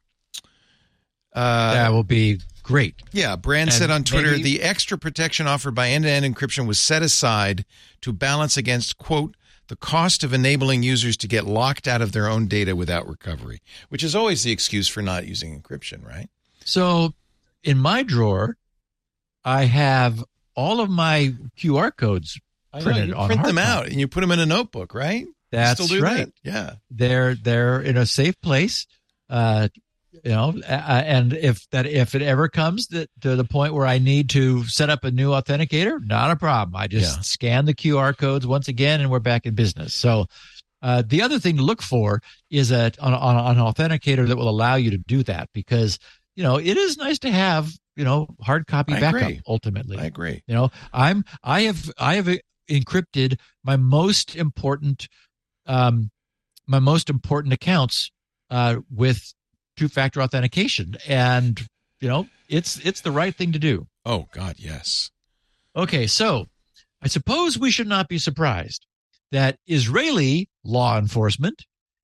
uh, that will be great. yeah, Brand And said on Twitter, maybe- the extra protection offered by end-to-end encryption was set aside to balance against, quote, the cost of enabling users to get locked out of their own data without recovery, which is always the excuse for not using encryption, right? So in my drawer, I have all of my Q R codes I know, printed you on print hard them copy. out and you put them in a notebook, right? You That's still do right. that? Yeah. They're they're in a safe place. Uh, you know, uh, and if that if it ever comes that, to the point where I need to set up a new authenticator, not a problem. I just Yeah. scan the Q R codes once again, and we're back in business. So, uh, the other thing to look for is a on, on, on an authenticator that will allow you to do that, because you know it is nice to have you know hard copy I backup. agree. Ultimately, I agree. you know, I'm I have I have encrypted my most important um my most important accounts uh with two-factor authentication, and you know it's it's the right thing to do. Oh, God, yes. Okay, so I suppose we should not be surprised that Israeli law enforcement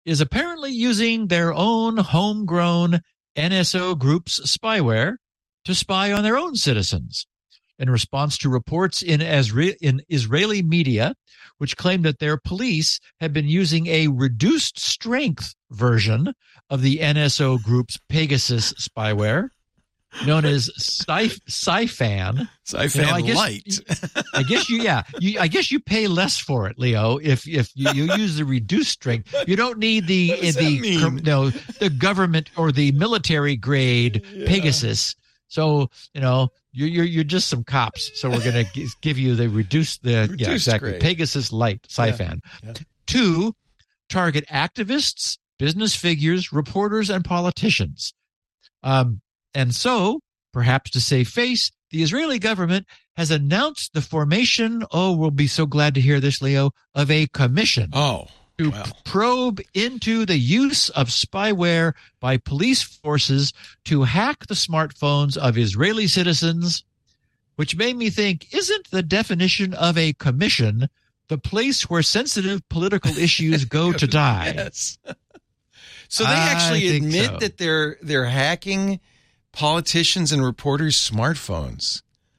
is apparently using their own homegrown N S O group's spyware to spy on their own citizens. In response to reports in, Isra- in Israeli media, which claimed that their police had been using a reduced strength version of the N S O group's Pegasus spyware, known as Sci- Sci-Fan. Sci-Fan You know, I guess- Light. I guess you, yeah, you, I guess you pay less for it, Leo. If if you, you use the reduced strength, you don't need the What does the that mean? you know, the government or the military grade Yeah. Pegasus. So you know you're you're, you're just some cops. So we're gonna g- give you the reduced the yeah Reduced exactly grade. Pegasus Light Sci-Fan. Yeah. Two, target activists, business figures, reporters, and politicians. Um, and so perhaps to save face, the Israeli government has announced the formation, oh, we'll be so glad to hear this, Leo, of a commission Oh, to well. probe into the use of spyware by police forces to hack the smartphones of Israeli citizens, which made me think, isn't the definition of a commission the place where sensitive political issues go to die? Yes. So they I actually think admit so. that they're they're hacking politicians and reporters' smartphones.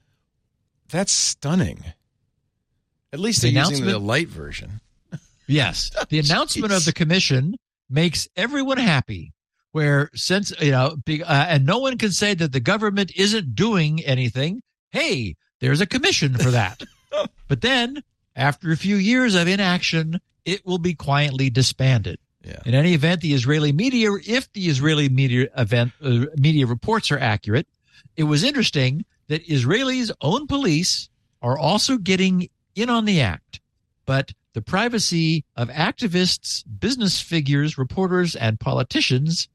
That's stunning. At least The they're using the announcement- light version. Yes. The announcement Jeez. of the commission makes everyone happy, where since, you know, be, uh, and no one can say that the government isn't doing anything. Hey, there's a commission for that. But then, after a few years of inaction, it will be quietly disbanded. Yeah. In any event, the Israeli media, if the Israeli media event uh, media reports are accurate, it was interesting that Israelis' own police are also getting in on the act, but the privacy of activists, business figures, reporters, and politicians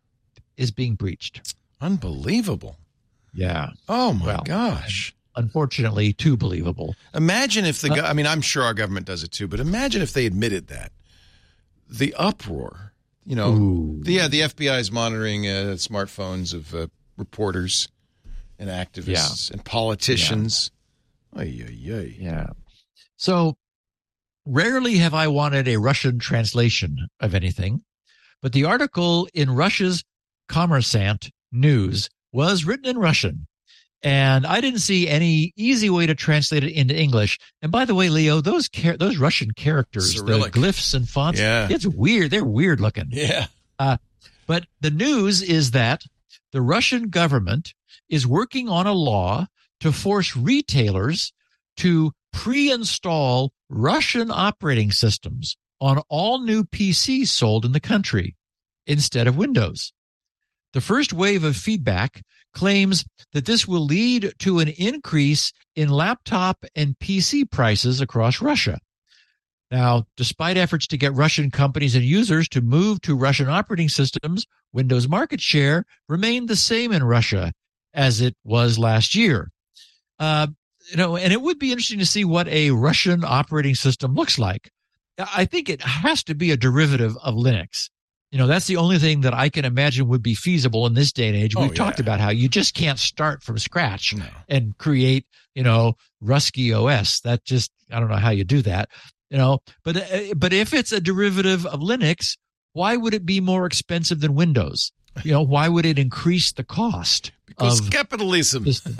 is being breached. Unbelievable. Yeah, Oh my Well, gosh. unfortunately, too believable. Imagine if the Uh, go- I mean, I'm sure our government does it too, but imagine if they admitted that. The uproar, you know, Ooh. the, yeah, the F B I is monitoring uh, smartphones of uh, reporters and activists and politicians. Ay, ay, ay. Yeah. So rarely have I wanted a Russian translation of anything, but the article in Russia's Kommersant News was written in Russian, and I didn't see any easy way to translate it into English. And by the way, Leo, those char- those Russian characters, Cyrillic. the glyphs and fonts, Yeah. it's weird. They're weird looking. Yeah. But the news is that the Russian government is working on a law to force retailers to pre-install Russian operating systems on all new P Cs sold in the country instead of Windows. The first wave of feedback claims that this will lead to an increase in laptop and P C prices across Russia. Now, despite efforts to get Russian companies and users to move to Russian operating systems, Windows market share remained the same in Russia as it was last year. Uh, you know, and it would be interesting to see what a Russian operating system looks like. I think it has to be a derivative of Linux. You know, that's the only thing that I can imagine would be feasible in this day and age. Oh, We've talked yeah. about how you just can't start from scratch No. and create, you know, Rusky O S. That just, I don't know how you do that, you know, but, uh, but if it's a derivative of Linux, why would it be more expensive than Windows? You know, why would it increase the cost Because of capitalism. system?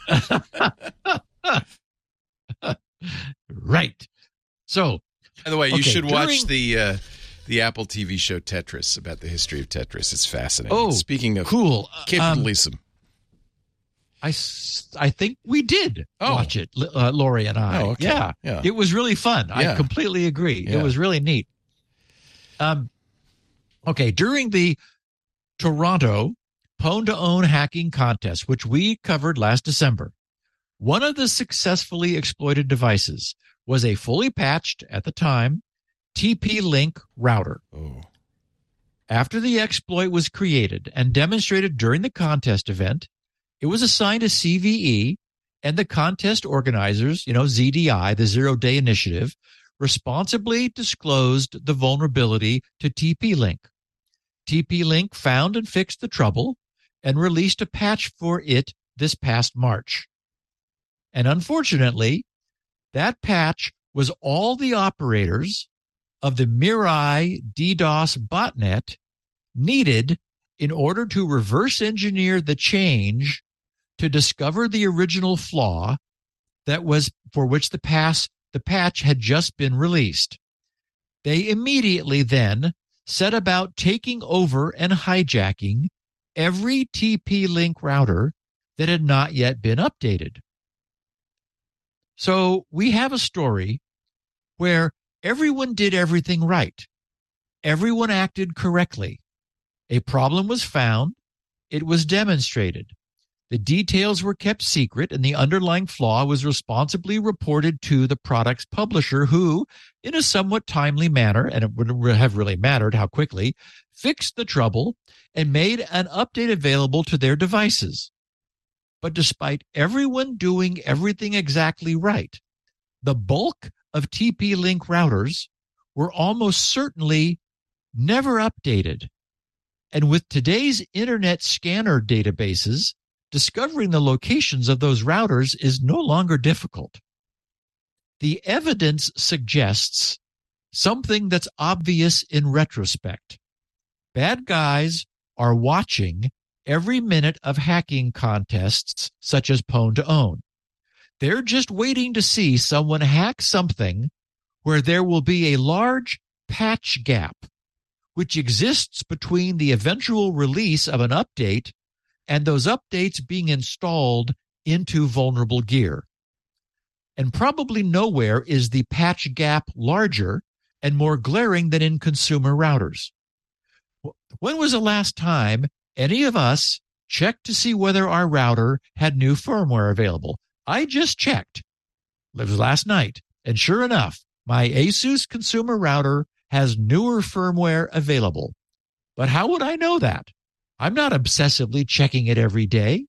Right. So, By the way, you Okay, should watch during- the uh, the Apple T V show Tetris about the history of Tetris. It's fascinating. Oh, Speaking of cool. Um, capitalism. I, s- I think we did Oh. watch it, uh, Lori and I. Oh, okay. Yeah. Yeah. It was really fun. Yeah. I completely agree. Yeah. It was really neat. Um, okay. During the Toronto Pwn to Own hacking contest, which we covered last December, one of the successfully exploited devices was a fully patched, at the time, T P-Link router. oh. After the exploit was created and demonstrated during the contest event, it was assigned to C V E, and the contest organizers, you know, Z D I, the Zero Day Initiative, responsibly disclosed the vulnerability to T P-Link. T P-Link found and fixed the trouble and released a patch for it this past March. And unfortunately, that patch was all the operators of the Mirai DDoS botnet needed in order to reverse engineer the change to discover the original flaw that was for which the pass the patch had just been released. They immediately then set about taking over and hijacking every T P-Link router that had not yet been updated. So we have a story where everyone did everything right. Everyone acted correctly. A problem was found. It was demonstrated. The details were kept secret, and the underlying flaw was responsibly reported to the product's publisher, who, in a somewhat timely manner, and it wouldn't have really mattered how quickly, fixed the trouble and made an update available to their devices. But despite everyone doing everything exactly right, the bulk of T P-Link routers were almost certainly never updated. And with today's internet scanner databases, discovering the locations of those routers is no longer difficult. The evidence suggests something that's obvious in retrospect. Bad guys are watching every minute of hacking contests such as Pwn to Own. They're just waiting to see someone hack something where there will be a large patch gap, which exists between the eventual release of an update and those updates being installed into vulnerable gear. And probably nowhere is the patch gap larger and more glaring than in consumer routers. When was the last time any of us checked to see whether our router had new firmware available? I just checked. It was last night. And sure enough, my Asus consumer router has newer firmware available. But how would I know that? I'm not obsessively checking it every day.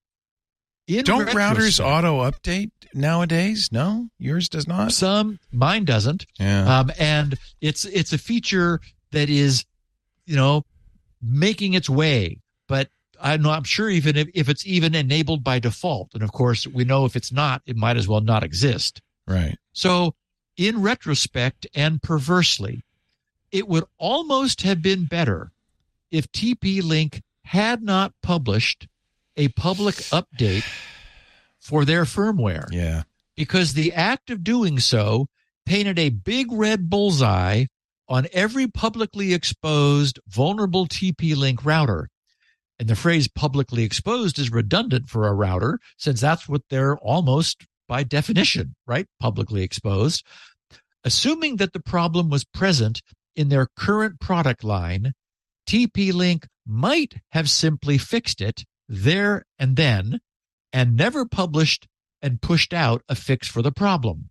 In Don't routers retrospect, auto-update nowadays? No? Yours does not? Some, mine doesn't. Yeah. Um, and it's it's a feature that is, you know, making its way. But I'm not I'm sure even if, if it's even enabled by default. And of course, we know if it's not, it might as well not exist. Right. So in retrospect and perversely, it would almost have been better if T P-Link had not published a public update for their firmware. Yeah. Because the act of doing so painted a big red bullseye on every publicly exposed vulnerable T P-Link router. And the phrase publicly exposed is redundant for a router, since that's what they're almost by definition, right? Publicly exposed. Assuming that the problem was present in their current product line, T P-Link might have simply fixed it there and then and never published and pushed out a fix for the problem.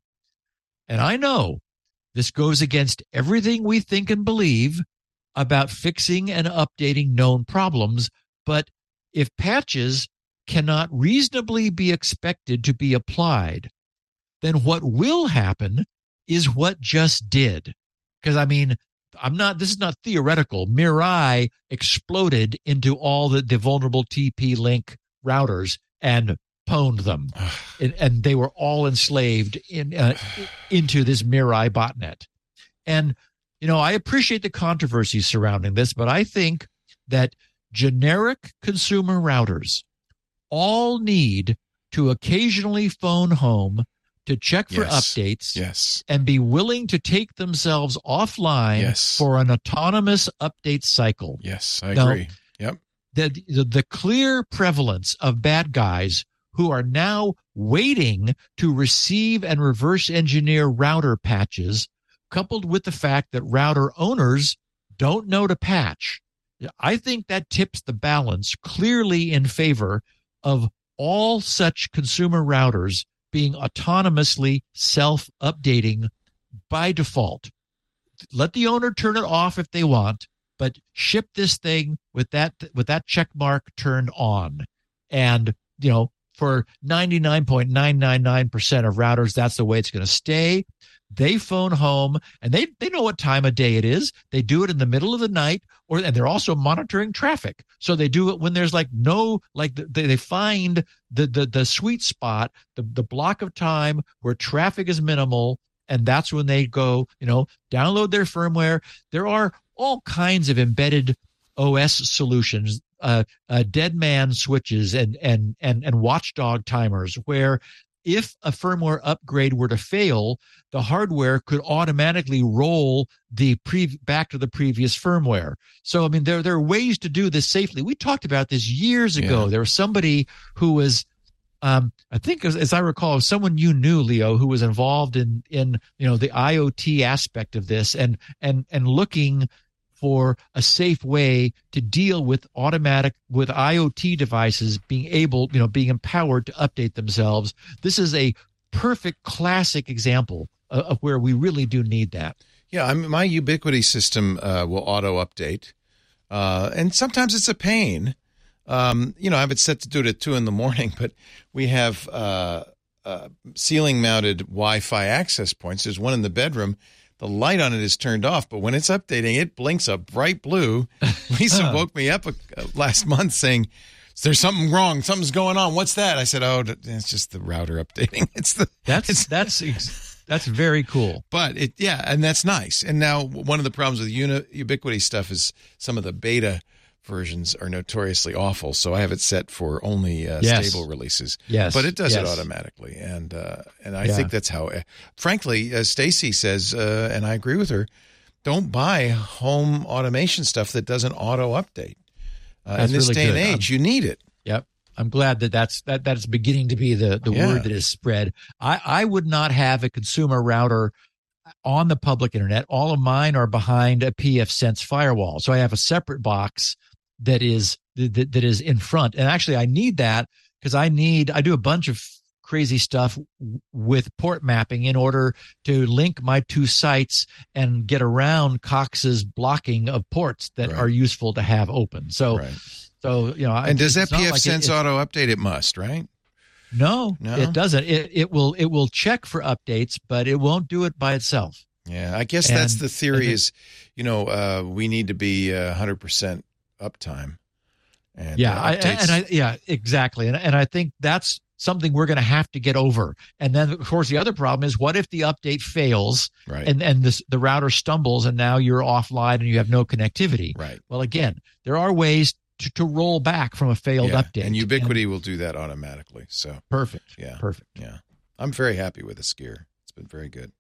And I know this goes against everything we think and believe about fixing and updating known problems, but if patches cannot reasonably be expected to be applied, then what will happen is what just did. Because, I mean, I'm not, this is not theoretical. Mirai exploded into all the, the vulnerable T P-Link routers and pwned them. and, and they were all enslaved in uh, into this Mirai botnet. And, you know, I appreciate the controversy surrounding this, but I think that generic consumer routers all need to occasionally phone home to check for Yes. updates Yes. and be willing to take themselves offline Yes. for an autonomous update cycle. Yes, I Now, agree. Yep. The, the, the clear prevalence of bad guys who are now waiting to receive and reverse engineer router patches, coupled with the fact that router owners don't know to patch, I think that tips the balance clearly in favor of all such consumer routers being autonomously self-updating by default. Let the owner turn it off if they want, but ship this thing with that with that check mark turned on. And, you know, for ninety-nine point nine nine nine percent of routers, that's the way it's going to stay. They phone home, and they, they know what time of day it is. They do it in the middle of the night, or and they're also monitoring traffic. So they do it when there's like no, like they, they find the, the, the sweet spot, the, the block of time where traffic is minimal and that's when they go, you know, download their firmware. There are all kinds of embedded O S solutions, uh, uh, dead man switches and, and, and, and watchdog timers, where if a firmware upgrade were to fail, the hardware could automatically roll the pre back to the previous firmware. So, I mean, there, there are ways to do this safely. We talked about this years ago. Yeah. There was somebody who was, um, I think, as, as I recall, someone you knew, Leo, who was involved in, in, you know, the IoT aspect of this and, and, and looking for a safe way to deal with automatic, with IoT devices being able, you know, being empowered to update themselves. This is a perfect classic example of, of where we really do need that. Yeah, I mean, my Ubiquiti system uh, will auto update, uh, and sometimes it's a pain. Um, you know, I have it set to do it at two in the morning, but we have uh, uh, ceiling mounted Wi-Fi access points. There's one in the bedroom. The light on it is turned off, but when it's updating, it blinks a bright blue. Lisa woke me up uh, last month saying, "There's something wrong. Something's going on. What's that?" I said, "Oh, it's just the router updating." It's the that's it's, that's that's very cool. But it, yeah, and that's nice. And now one of the problems with Uni, Ubiquiti stuff is some of the beta versions are notoriously awful. So I have it set for only uh, yes. stable releases. Yes, but it does yes. it automatically, and uh, and I yeah. think that's how. Uh, frankly, uh, Stacy says, uh, and I agree with her. Don't buy home automation stuff that doesn't auto update. Uh, in this really day good. and age, um, you need it. Yep. I'm glad that that's that that is beginning to be the the Yeah. word that is spread. I I would not have a consumer router on the public internet. All of mine are behind a P F Sense firewall, so I have a separate box that is that, that is in front. And actually, I need that because I need I do a bunch of crazy stuff with port mapping in order to link my two sites and get around Cox's blocking of ports that Right. are useful to have open. So. Right. So, you know, And does that it's not P F like Sense it, it, auto update? It must, right? No, No? it doesn't. It it will it will check for updates, but it won't do it by itself. Yeah, I guess And- that's the theory and it- is, you know, uh, we need to be uh, one hundred percent uptime. And, Yeah, uh, I, updates- and I yeah, exactly. And and I think that's something we're going to have to get over. And then of course the other problem is, what if the update fails right, and and this the router stumbles and now you're offline and you have no connectivity? right. Well, again, there are ways to, to roll back from a failed Yeah, update. and Ubiquiti will do that automatically. So, perfect. yeah, Perfect. yeah. I'm very happy with the Skier. It's been very good.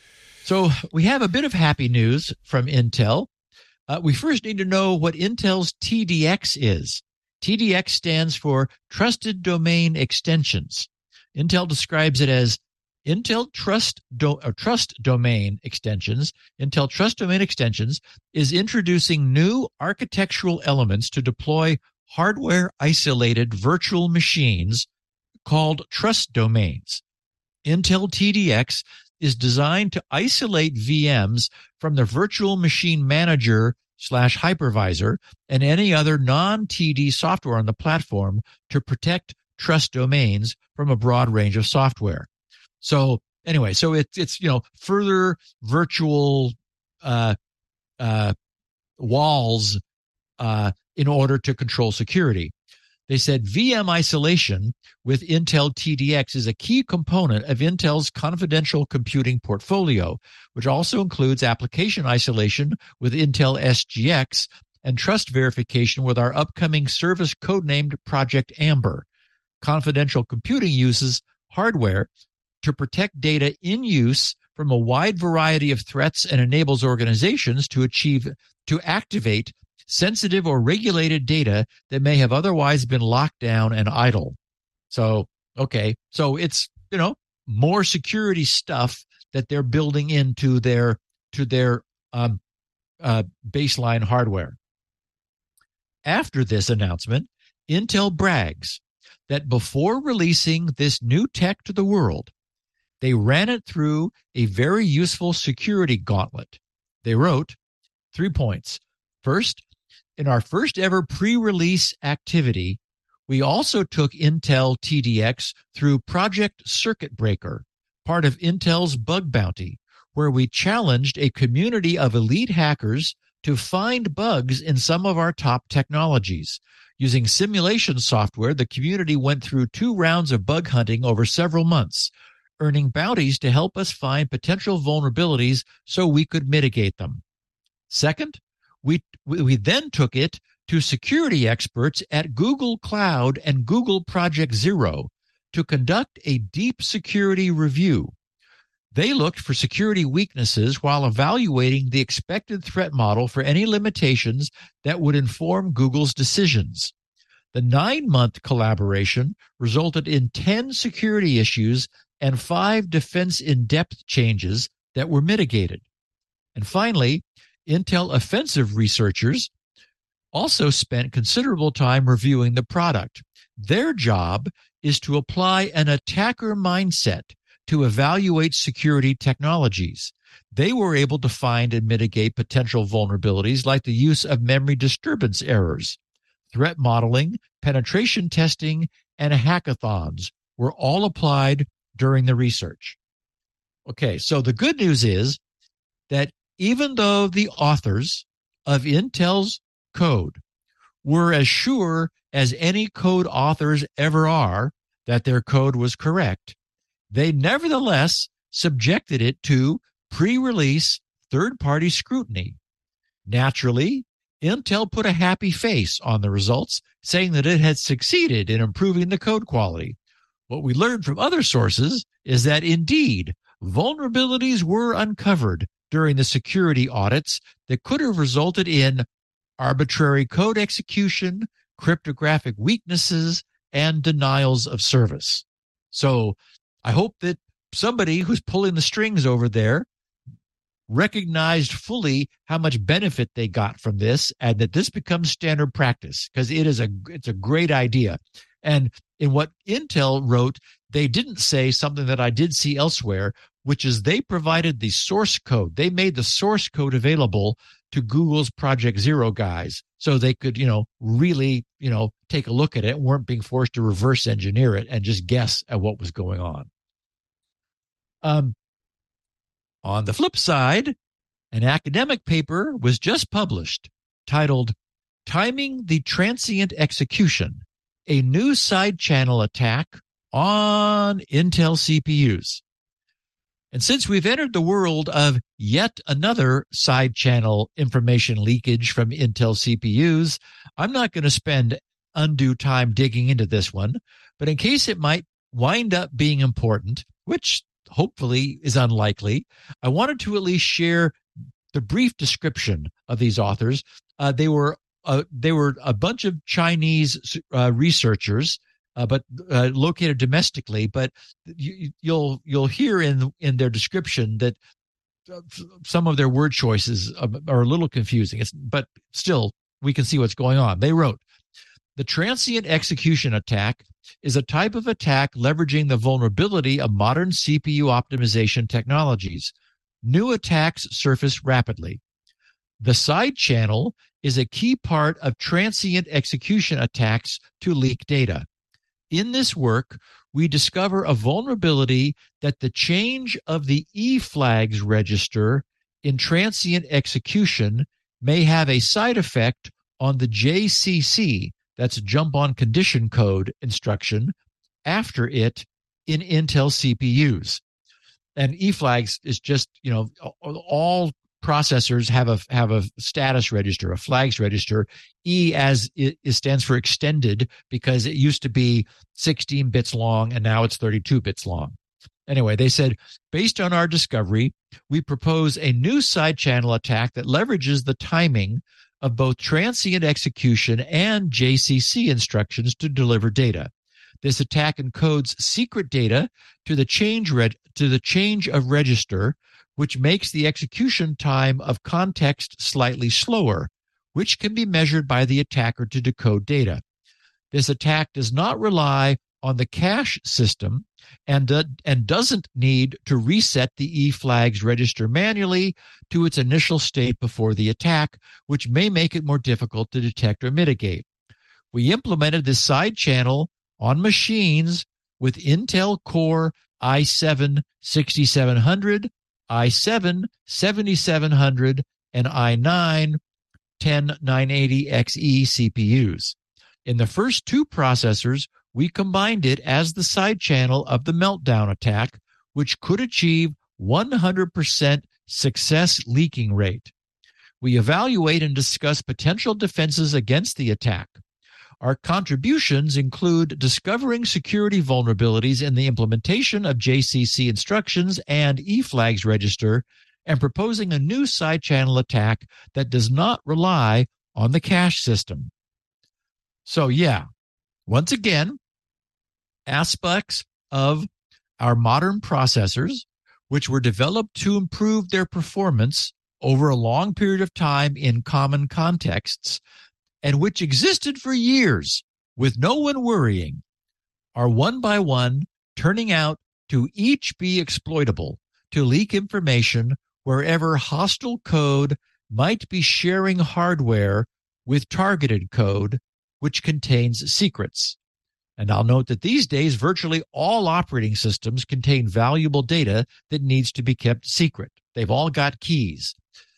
So we have a bit of happy news from Intel. Uh, we first need to know what Intel's T D X is. T D X stands for Trusted Domain Extensions. Intel describes it as Intel Trust Do- or Trust Domain Extensions. Intel Trust Domain Extensions is introducing new architectural elements to deploy hardware-isolated virtual machines called trust domains. Intel T D X is designed to isolate V Ms from the virtual machine manager slash hypervisor and any other non-T D software on the platform to protect trust domains from a broad range of software. So anyway, so it's, it's, you know, further virtual, uh, uh, walls, uh, in order to control security. They said V M isolation with Intel T D X is a key component of Intel's confidential computing portfolio, which also includes application isolation with Intel S G X and trust verification with our upcoming service codenamed Project Amber. Confidential computing uses hardware to protect data in use from a wide variety of threats and enables organizations to achieve, to activate sensitive or regulated data that may have otherwise been locked down and idle. So, okay. So it's, you know, more security stuff that they're building into their, to their, um, uh, baseline hardware. After this announcement, Intel brags that before releasing this new tech to the world, they ran it through a very useful security gauntlet. They wrote three points. First, in our first ever pre-release activity, we also took Intel T D X through Project Circuit Breaker, part of Intel's bug bounty, where we challenged a community of elite hackers to find bugs in some of our top technologies. Using simulation software, the community went through two rounds of bug hunting over several months, earning bounties to help us find potential vulnerabilities so we could mitigate them. Second, we, we then took it to security experts at Google Cloud and Google Project Zero to conduct a deep security review. They looked for security weaknesses while evaluating the expected threat model for any limitations that would inform Google's decisions. The nine-month collaboration resulted in ten security issues and five defense in-depth changes that were mitigated. And finally, Intel offensive researchers also spent considerable time reviewing the product. Their job is to apply an attacker mindset to evaluate security technologies. They were able to find and mitigate potential vulnerabilities like the use of memory disturbance errors. Threat modeling, penetration testing, and hackathons were all applied during the research. Okay, so the good news is that even though the authors of Intel's code were as sure as any code authors ever are that their code was correct, they nevertheless subjected it to pre-release third-party scrutiny. Naturally, Intel put a happy face on the results, saying that it had succeeded in improving the code quality. What we learned from other sources is that indeed, vulnerabilities were uncovered during the security audits that could have resulted in arbitrary code execution, cryptographic weaknesses, and denials of service. So I hope that somebody who's pulling the strings over there recognized fully how much benefit they got from this, and that this becomes standard practice, because it is a it's a great idea. And in what Intel wrote, they didn't say something that I did see elsewhere, which is they provided the source code. They made the source code available to Google's Project Zero guys, so they could, you know, really, you know, take a look at it and weren't being forced to reverse engineer it and just guess at what was going on. Um, on the flip side, an academic paper was just published titled Timing the Transient Execution, a new side channel attack on Intel C P Us. And since we've entered the world of yet another side channel information leakage from Intel C P Us, I'm not going to spend undue time digging into this one, but in case it might wind up being important, which hopefully is unlikely, I wanted to at least share the brief description of these authors. Uh, they were uh, they were a bunch of Chinese uh, researchers, uh, but uh, located domestically. But you, you'll you'll hear in in their description that some of their word choices are a little confusing. It's, but still, we can see what's going on. They wrote, "The transient execution attack is a type of attack leveraging the vulnerability of modern C P U optimization technologies. New attacks surface rapidly. The side channel is a key part of transient execution attacks to leak data. In this work, we discover a vulnerability that the change of the E flags register in transient execution may have a side effect on the J C C, that's jump on condition code instruction, after it in Intel C P Us." And E flags is just, you know, all processors have a have a status register, a flags register. E as it, it stands for extended, because it used to be sixteen bits long and now it's thirty-two bits long. Anyway, they said, based on our discovery, we propose a new side channel attack that leverages the timing of both transient execution and J C C instructions to deliver data. This attack encodes secret data to the change reg- to the change of register, which makes the execution time of context slightly slower, which can be measured by the attacker to decode data. This attack does not rely on the cache system and, uh, and doesn't need to reset the E flags register manually to its initial state before the attack, which may make it more difficult to detect or mitigate. We implemented this side channel on machines with Intel Core i seven sixty-seven hundred, i seven seventy-seven hundred, and i nine ten nine eighty X E C P Us. In the first two processors, we combined it as the side channel of the meltdown attack, which could achieve one hundred percent success leaking rate. We evaluate and discuss potential defenses against the attack. Our contributions include discovering security vulnerabilities in the implementation of J C C instructions and eFlags register, and proposing a new side channel attack that does not rely on the cache system. So yeah, once again, aspects of our modern processors, which were developed to improve their performance over a long period of time in common contexts, and which existed for years with no one worrying, are one by one turning out to each be exploitable to leak information wherever hostile code might be sharing hardware with targeted code, which contains secrets. And I'll note that these days, virtually all operating systems contain valuable data that needs to be kept secret. They've all got keys.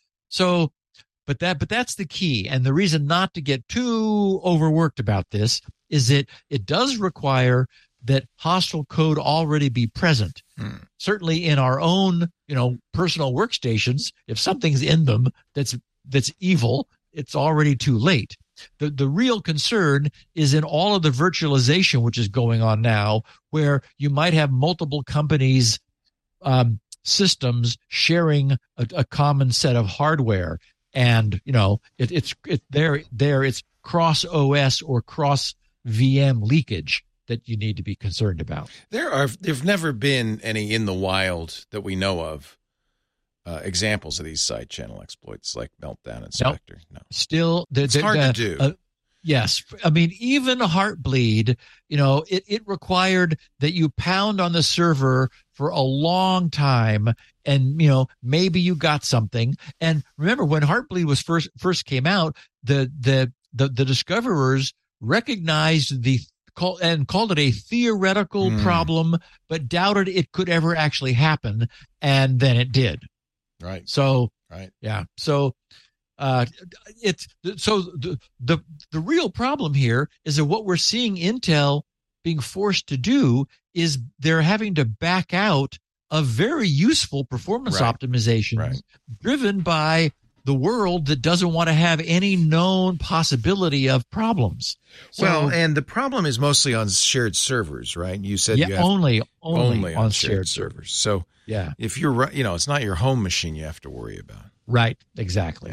So, but that, but that's the key. And the reason not to get too overworked about this is that it does require that hostile code already be present. Hmm. Certainly in our own, you know, personal workstations, if something's in them that's, that's evil, it's already too late. The the real concern is in all of the virtualization which is going on now, where you might have multiple companies' um, systems sharing a, a common set of hardware, and you know it, it's it, there there it's cross O S or cross V M leakage that you need to be concerned about. There are there've never been any in the wild that we know of. Uh, examples of these side channel exploits like Meltdown and Spectre. Nope. No, still, the, it's the, hard the, to do. Uh, yes, I mean even Heartbleed, you know, it it required that you pound on the server for a long time, and you know maybe you got something. And remember when Heartbleed was first first came out, the the the, the discoverers recognized the call and called it a theoretical mm. problem, but doubted it could ever actually happen, and then it did. Right. So, right. Yeah. So, uh, it's so the, the, the real problem here is that what we're seeing Intel being forced to do is they're having to back out of very useful performance right. optimizations right. driven by the world that doesn't want to have any known possibility of problems. So, well, and the problem is mostly on shared servers, right? You said yeah, you have only, only, only on, on shared, shared servers. servers. So, yeah, if you're, you know, it's not your home machine you have to worry about. Right. Exactly. Yeah.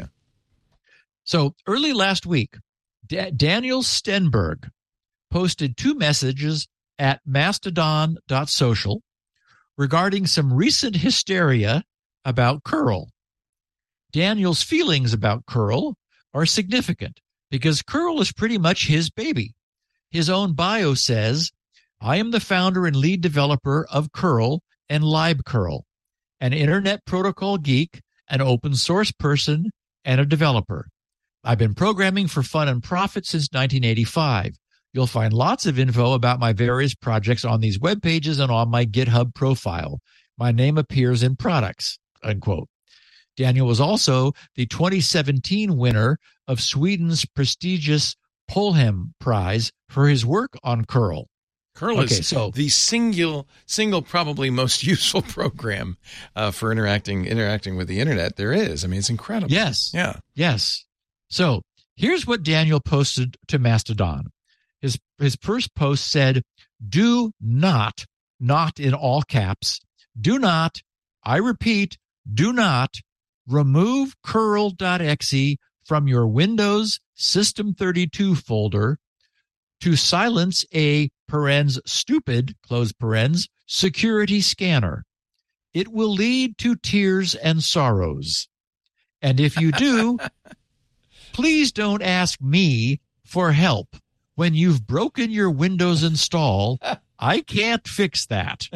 So early last week, Da- Daniel Stenberg posted two messages at mastodon dot social regarding some recent hysteria about curl. Daniel's feelings about curl are significant because curl is pretty much his baby. His own bio says, I am the founder and lead developer of curl and libcurl, an internet protocol geek, an open source person, and a developer. I've been programming for fun and profit since nineteen eighty-five. You'll find lots of info about my various projects on these web pages and on my GitHub profile. My name appears in products, unquote. Daniel was also the twenty seventeen winner of Sweden's prestigious Polhem Prize for his work on curl. Curl okay, is so, the single, single probably most useful program uh, for interacting interacting with the internet there is. I mean, it's incredible. Yes. Yeah. Yes. So here's what Daniel posted to Mastodon. His his first post said, do not, not in all caps, do not, I repeat, do not remove curl dot e x e from your Windows System thirty-two folder to silence a parens stupid, close parens, security scanner. It will lead to tears and sorrows. And if you do, please don't ask me for help. When you've broken your Windows install, I can't fix that.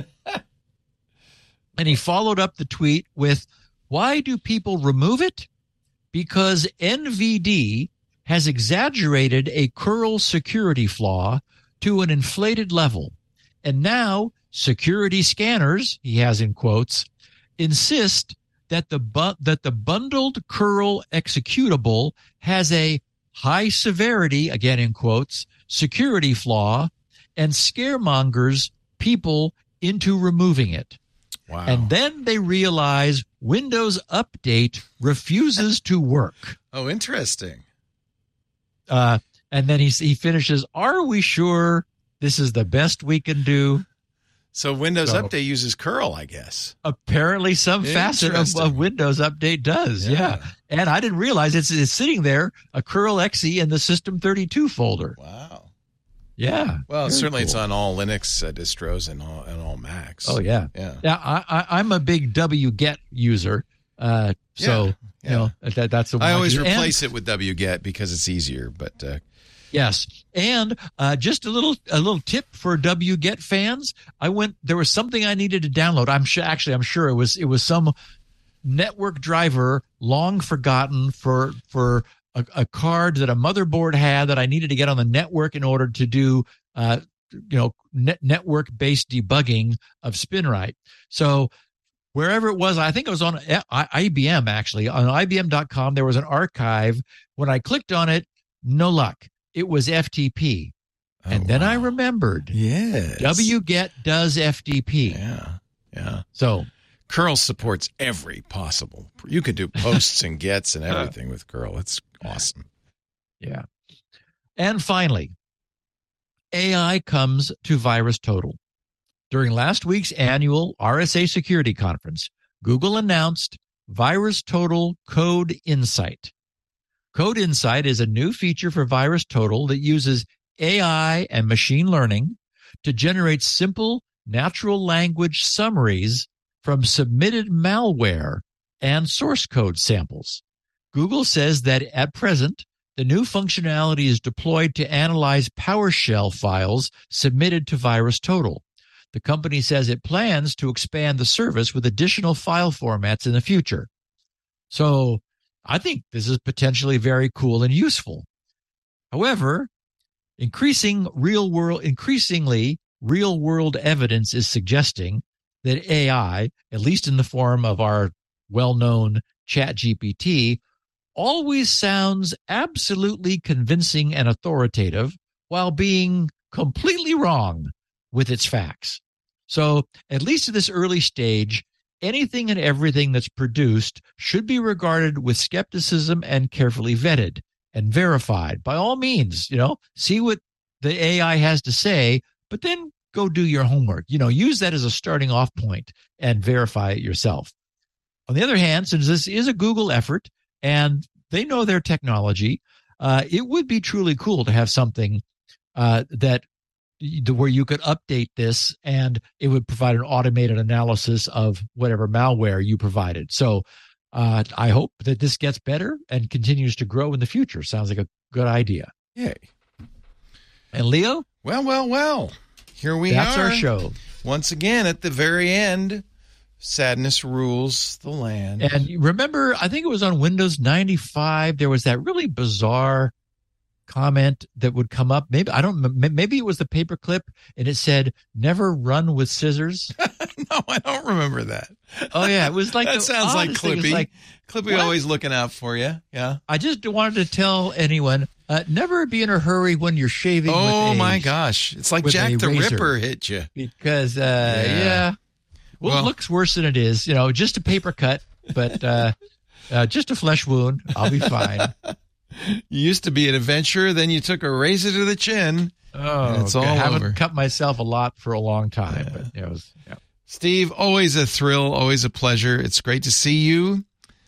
And he followed up the tweet with, why do people remove it? Because N V D has exaggerated a curl security flaw to an inflated level. And now security scanners, he has in quotes, insist that the bu- that the bundled curl executable has a high severity, again in quotes, security flaw, and scaremongers people into removing it. Wow. And then they realize Windows Update refuses to work. Oh, interesting. Uh, and then he, he finishes, are we sure this is the best we can do? So Windows So- Update uses curl, I guess. Apparently some facet of, Interesting. of Windows Update does. Yeah. Yeah. And I didn't realize it's, it's sitting there, a curl X E in the System thirty-two folder. Wow. Yeah. Well, Very certainly it's cool. on all Linux uh, distros and all, and all Macs. Oh, yeah. Yeah. Yeah. I, I, I'm a big wget user. Uh, so, Yeah, you know, that, that's the one I always use. And- replace it with wget because it's easier, but uh, Yes, and uh, just a little a little tip for wget fans. I went. There was something I needed to download. I'm sure. Actually, I'm sure it was it was some network driver long forgotten for for a, a card that a motherboard had that I needed to get on the network in order to do uh, you know net, network based debugging of SpinRite. So wherever it was, I think it was on I B M actually on I B M dot com. There was an archive. When I clicked on it, no luck. It was F T P. oh, And then I wow. remembered Yes. wget does F T P. Yeah. Yeah. So, Curl supports every possible. You can do posts and gets and everything with curl. It's awesome. yeah. And finally, A I comes to VirusTotal. During last week's annual R S A Security Conference, Google announced VirusTotal Code Insight. Code Insight is a new feature for VirusTotal that uses A I and machine learning to generate simple natural language summaries from submitted malware and source code samples. Google says that at present, the new functionality is deployed to analyze PowerShell files submitted to VirusTotal. The company says it plans to expand the service with additional file formats in the future. So, I think this is potentially very cool and useful. However, increasing real world, increasingly real world evidence is suggesting that A I, at least in the form of our well-known ChatGPT, always sounds absolutely convincing and authoritative while being completely wrong with its facts. So, at least at this early stage, anything and everything that's produced should be regarded with skepticism and carefully vetted and verified. By all means, you know, see what the A I has to say, but then go do your homework. You know, use that as a starting off point and verify it yourself. On the other hand, since this is a Google effort and they know their technology, uh, it would be truly cool to have something uh, that where you could update this and it would provide an automated analysis of whatever malware you provided. So uh, I hope that this gets better and continues to grow in the future. Sounds like a good idea. Yay. And Leo, Well, well, well. Here we that's are. our show. Once again, at the very end, sadness rules the land. And you remember, I think it was on Windows ninety-five, there was that really bizarre comment that would come up. Maybe I don't. Maybe it was the paperclip, and it said "Never run with scissors." No, I don't remember that. Oh yeah, it was like that the sounds like oddest thing. It was Clippy. like, Clippy what? always looking out for you. Yeah. I just wanted to tell anyone: uh, never be in a hurry when you're shaving. Oh with a, my gosh, it's like with Jack a the razor. Ripper hit you. because uh, Yeah. yeah, well, Well- it looks worse than it is. You know, just a paper cut, but uh, uh, just a flesh wound. I'll be fine. You used to be an adventurer, then you took a razor to the chin. Oh, And it's okay. all I haven't over. cut myself a lot for a long time, but it was. Yeah. Steve, always a thrill, always a pleasure. It's great to see you.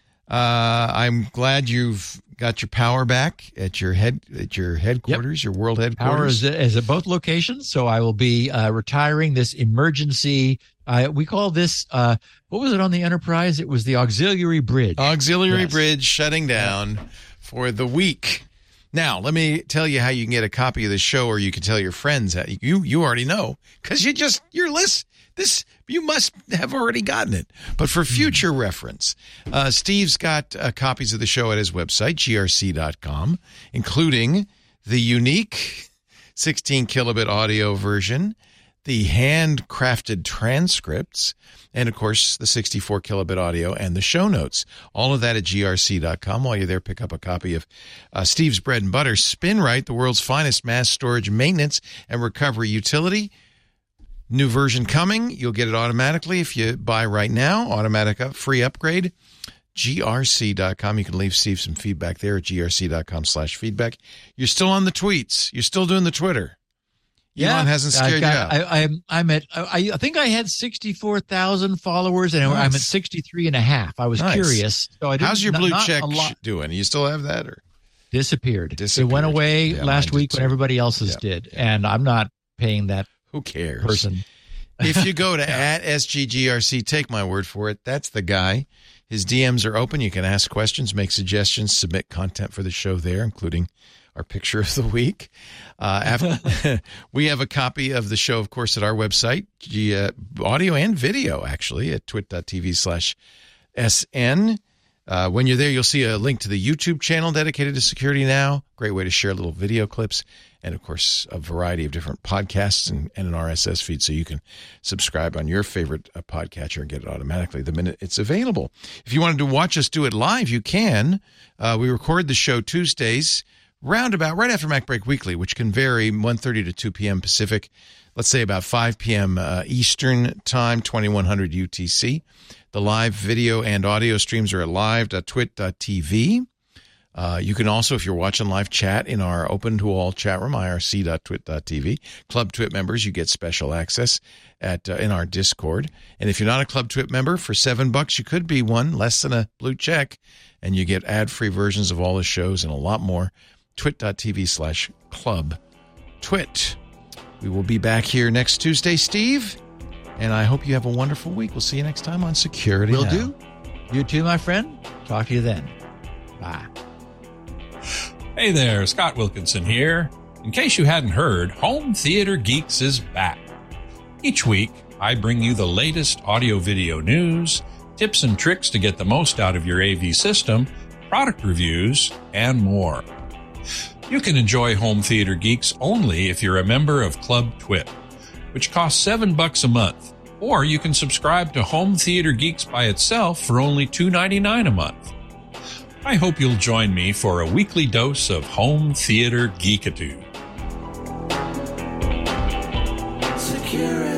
Uh, I'm glad you've got your power back at your head at your headquarters, your world Power headquarters. is, is at both locations, so I will be uh, retiring this emergency. Uh, we call this. Uh, what was it on the Enterprise? It was the auxiliary bridge. Auxiliary Yes. bridge shutting down for the week. Now, let me tell you how you can get a copy of the show, or you can tell your friends. How you you already know because you just your list. This you must have already gotten it. But for future reference, uh, Steve's got uh, copies of the show at his website, G R C dot com, including the unique sixteen kilobit audio version, the handcrafted transcripts, and, of course, the sixty-four kilobit audio and the show notes. All of that at G R C dot com. While you're there, pick up a copy of uh, Steve's Bread and Butter, SpinRite, the world's finest mass storage maintenance and recovery utility. New version coming. You'll get it automatically if you buy right now. Automatic up, free upgrade. G R C dot com. You can leave Steve some feedback there at G R C dot com slash feedback. You're still on the tweets. You're still doing the Twitter. Yeah, Elon hasn't scared got, you out. I, I'm, I'm at, I, I think I had sixty-four thousand followers, and nice. I'm at sixty-three and a half. I was nice. curious. So I How's your blue not, check not doing? You still have that? Or Disappeared. Disappeared. It went away yeah, last week too. when everybody else's yeah. did, and I'm not paying that. Who cares? Person. If you go to at S G G R C, take my word for it. That's the guy. His D Ms are open. You can ask questions, make suggestions, submit content for the show there, including our picture of the week. Uh, after, we have a copy of the show, of course, at our website, G, uh, audio and video, actually, at twit.tv slash SN. Uh, when you're there, you'll see a link to the YouTube channel dedicated to Security Now. Great way to share little video clips. And, of course, a variety of different podcasts and, and an R S S feed so you can subscribe on your favorite uh, podcatcher and get it automatically the minute it's available. If you wanted to watch us do it live, you can. Uh, we record the show Tuesdays, roundabout right after Mac Break Weekly, which can vary one thirty to two p.m. Pacific. Let's say about five p.m. Uh, Eastern Time, twenty-one hundred U T C. The live video and audio streams are at live dot twit dot t v. Uh, you can also, if you're watching live, chat in our open-to-all chat room, I R C dot twit dot t v. Club Twit members, you get special access at uh, in our Discord. And if you're not a Club Twit member, for seven bucks, you could be one, less than a blue check, and you get ad-free versions of all the shows and a lot more. twit.tv slash club twit. We will be back here next Tuesday, Steve, and I hope you have a wonderful week. We'll see you next time on Security Will Now. do. You too, my friend. Talk to you then. Bye. Hey there, Scott Wilkinson here. In case you hadn't heard, Home Theater Geeks is back. Each week, I bring you the latest audio-video news, tips and tricks to get the most out of your A V system, product reviews, and more. You can enjoy Home Theater Geeks only if you're a member of Club Twit, which costs seven bucks a month, or you can subscribe to Home Theater Geeks by itself for only two ninety-nine a month. I hope you'll join me for a weekly dose of Home Theater Geekitude. Security.